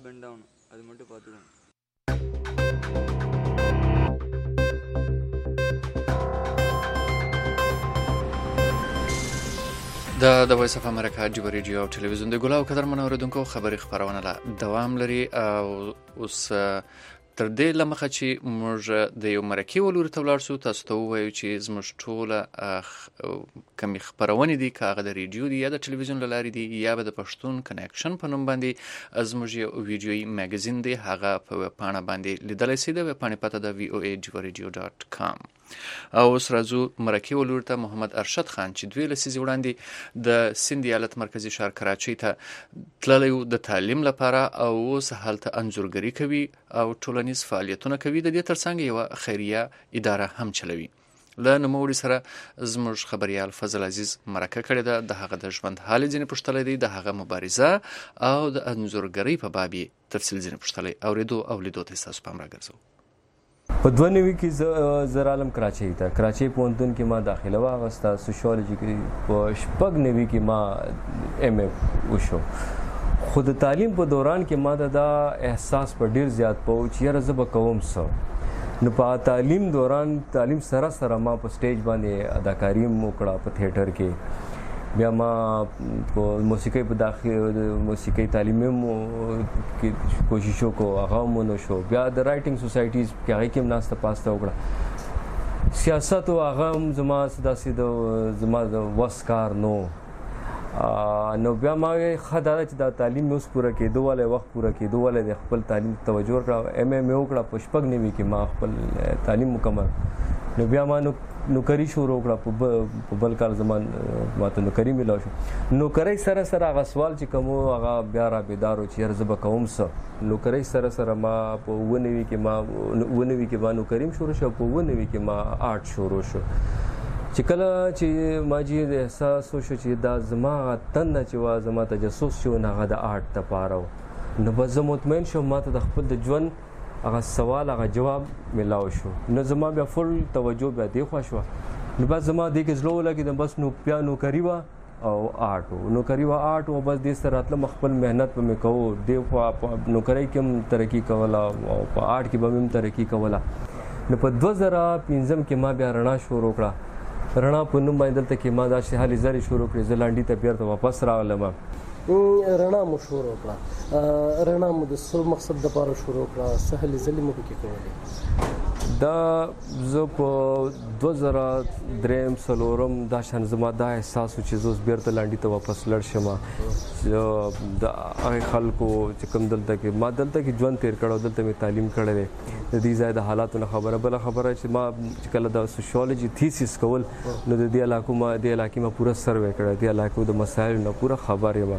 د وایس اف امریکا جبر ریډیو او ټلویزیون د ګلاو قدر منوردونکو خبري خبرونه لا دوام لري او اوس تر دې لمخه چې موږ د یو مرکه ولور ته ولاړ شو تاسو ته وایو چې زموږ ټوله کمی خبرونه دي کاغه د ریډیو دی یا د ټلویزیون لاري دی یا د پښتون کنیکشن په نوم باندې زموږ یو ویډیوي میگزین دی هغه په پاڼه باندې لیدل شي د پاڼې پته د voa.radio.com او اوس راځو مرکه ولور ته محمد ارشد خان چې دوی لسیزې وړاندې د سند ایالت مرکزی ښار کراچۍ ته تللی د تعلیم لپاره او اوس هلته انځورګري کوي او ټولنیز فعالیتونه کوي. د دې ترڅنګ یو خیریه اداره هم چلوي. له نوموړي سره زموږ خبريال فضل عزیز مرکه کړې ده. د هغه د ژوند حال ځینې پوښتلی دی، د هغه مبارزه او د انځورګرۍ په باب یې تفصیل ځینې پوښتلی. اورېدو او لیدو ته ستاسو پام راګرځوو. په 92 کې زه رالم کراچۍ ته. کراچۍ پوهنتون کې ما داخله واغسته. سوشیولوژي کې په 96 کې ما ایم ا وشو. خو د تعلیم په دوران کې ما دا احساس په ډیر زیات پوه چې یاره زه به کوم څه. نو په تعلیم دوران تعلیم سره ما په سټیج باندې اداکاری وکړه په تھیټر کې. بیا ما په موسیقۍ په داخله موسیقۍ تعلیم کې کوشش وکړو هغه مونږ شو بیا د رائټینګ سوسایټیز کې هغه کې ناسته پاسته وکړه سیاست او هغه زما د وسکار نو بیا ما خدای چې دا تعلیم اوس پوره کېدو ولې وخت پوره کېدو ولې د خپل تعلیم توجه ورکړه ایم ای وکړه په شپږ نیمه کې ما خپل تعلیم مکمل نو بیا ما نوکری شروع کړه په بل کال زمان ماته نوکری ملو شو نوکری سره سره هغه سوال چې کوم هغه بیا را بیدارو چې ارزه به کوم څه نوکری سره سره ما په ونوي کې ما نوکریم شروع شو په ونوي کې ما آرټ شروع شو چې کله چې ما جی احساس وشو چې دا زما تنه چې وا زما تجسس شو نه غا د آرټ ته پاره نو به زه مطمئن شوم ماته د خپل د ژوند هغه سوال هغه جواب ملاو شو نو زما بیا فل توجه بیا دی خو شو نو بس زما دې کې زلو لګي د بس نو بیا نوکری وا او آرټ نوکری وا آرټ او بس دې سره راتله خپل مهنت په مې کوو دی خو نوکری کې هم ترقی کوله او په آرټ کې به هم ترقی کوله نو په 2015 کې ما بیا رڼا شروع کړه رڼا په نوم باندې دلته کې ما دا شهالي زری شروع کړې زلاندې ته بیرته واپس راغلم رڼا مو شروع کړه رڼا مو د څه مقصد لپاره شروع کړه سهلي زلي مو کې کولې دا زه په 2003 دا شان زما دا احساس چې زوس بیرته لاندې ته واپس لړ شم د هغه خلکو چې کوم دلته کې ژوند تیر کړو دلته می تعلیم کړل د دې ځای د حالاتو خبره بل خبره چې ما کله د سوشیولوژي تھیسیس کول نو د دې علاقې ما پوره سروې کړ د علاقې د مسایل نه پوره خبر یم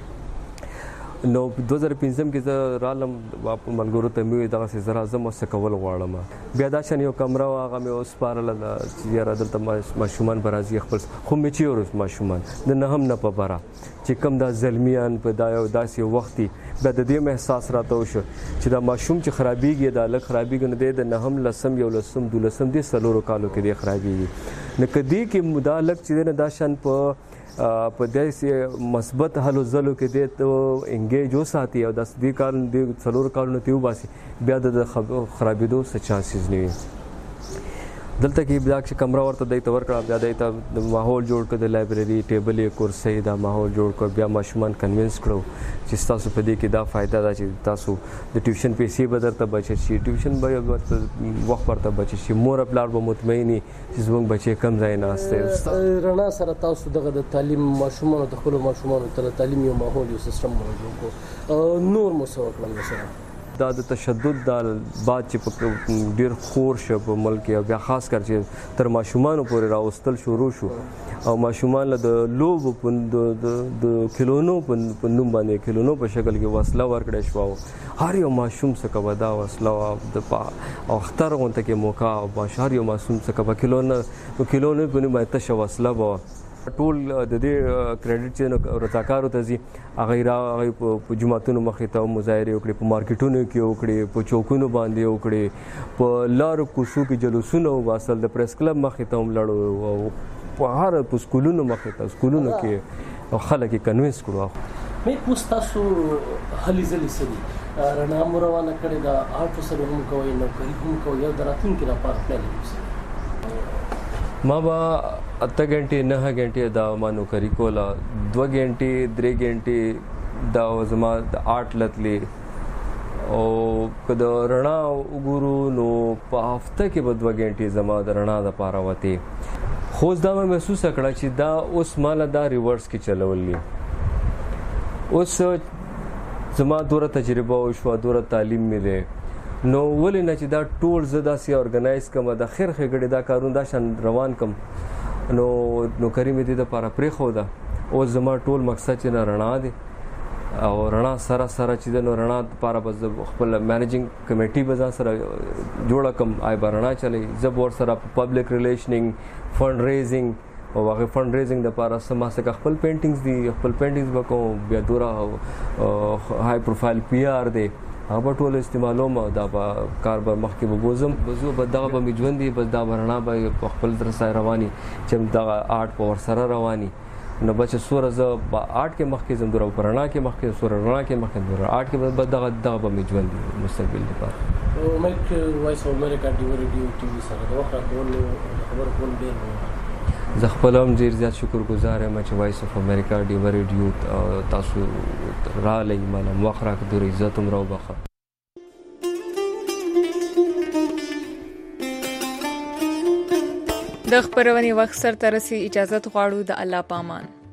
نو 2015 کې زه رالم ملګرو ته مې دغه څه زرا زم وسه کول غواړم بیا دا شان یو کمره هغه مې اوس پارل چې یاره دلته ماشومان برازي خپل خو مې چې ورس ماشومان د نه هم نه په برا چې کم دا زلمیان په دا یو داسې وختي بیا د دې احساس راته وشو چې دا ماشوم چې خرابېږي دا لږ خرابېږي نه دی د نه هم لسم یو لسم دولسم دې سلورو کالو کې دی خرابېږي نو کدی کې دا لږ چې نه دا شان په داسې مثبت حل زلو کې دی ته انګیج وساتي او د دې کال د څلور کالونو ته وباسي بیا د خرابېدو څه چانسز نه وي دلته کې بیا چې کمره ورته دی ته ورکړه بیا دی ته ماحول جوړ کړ د لایبرری ټیبل یې کرسي دا ماحول جوړ کړ بیا ماشومان کنوینس کړو چې تاسو په دې کې دا فائدہ ده چې تاسو د ټیوشن پیسې به درته بچی شي ټیوشن به وخت ورته بچی شي مور خپل به مطمئني چې زموږ بچي کم ځای نه استه رڼا سره تاسو دغه د تعلیم ماشومان د خپل ماشومان ته تعلیم یو ماحول یو سیستم جوړ کو نور مو څه وکړل سره دا د تشدد د بعد چې ډیر خور شو په ملک او بیا خاص کر چې تر ماشومان پورې راوستل شروع شو او ماشومان له د لوب د کلونو په نوم باندې کلونو په شکل کې وسله ورکړې شو هر یو ماشوم څخه ودا وسله او اختر غونته کې موقع او بشار یو ماشوم څخه په کلونو په نوم باندې تشه وسله ټول د دې کریډټ چې رضاکارو ته زی هغه په جماعتونو مخې ته مظاهره وکړي په مارکیټونو کې وکړي په چوکونو باندې وکړي په لارو کوڅو کې جلوسونه واصل د پریس کلب مخې ته هم لړو او په هر په سکولونو مخې ته سکولونو کې خلک کنوینس کړو مې پوښتاسو هلي ځلې سړي رڼا مروانه کړې دا آرټ سره هم کوي نو کوي هم کوي یو دراتون کې را پاره پلان ما با 8 غنټې 9 غنټې دا ما نوکری کوله 2 غنټې 3 غنټې دا زما د آرټ لتلې او کله رڼا وګورو نو په هفته کې به 2 غنټې زما د رڼا د پاره وته خو دا مې محسوس کړه چې دا اوس مال دا ریورس کې چلولې اوس زما دوره تجربه او شو دوره تعلیم مې نو ولې نه چې دا ټول زدا سي اورګنایز کوم د خیر خګړې دا کارون دا شان روان کوم نو کریم دې د لپاره پرې خو دا او زما ټول مقصد چې نه رڼا دي او رڼا سره چې نو رڼا لپاره بس خپل مینیجینګ کمیټي بزا سره جوړ کوم آی برنا چلی زب ور سره پبلک ریلیشنینګ فند ریزینګ او هغه فند ریزینګ د لپاره سما څخه خپل پینټینګز وکوم بیا دورا های پروفایل پی آر دی هغه ټول استعمالوم دا کار به مخکې وګوزم بزو به دغه به مجوندي بس دا ورنا به خپل در سره رواني چې دا آرټ په ور سره رواني نو بچ سوره ز آرټ کې مخکې زم درو پرانا کې مخکې سوره رڼا کې مخکې درو آرټ کې به دغه به مجوندي مستقبل لپاره مک وایس امریکا ډیو ریډیو ټي وي سره دا خبر کول ډیر زه خپل هم ډیر زیات شکرګزار یم چې وایس اف امریکا ډیو ریډیو تاسو رالی مالم وخت راکړو عزت هم راوبخه. د خبرونې وخت سره ترسي اجازه غواړو د الله پامان.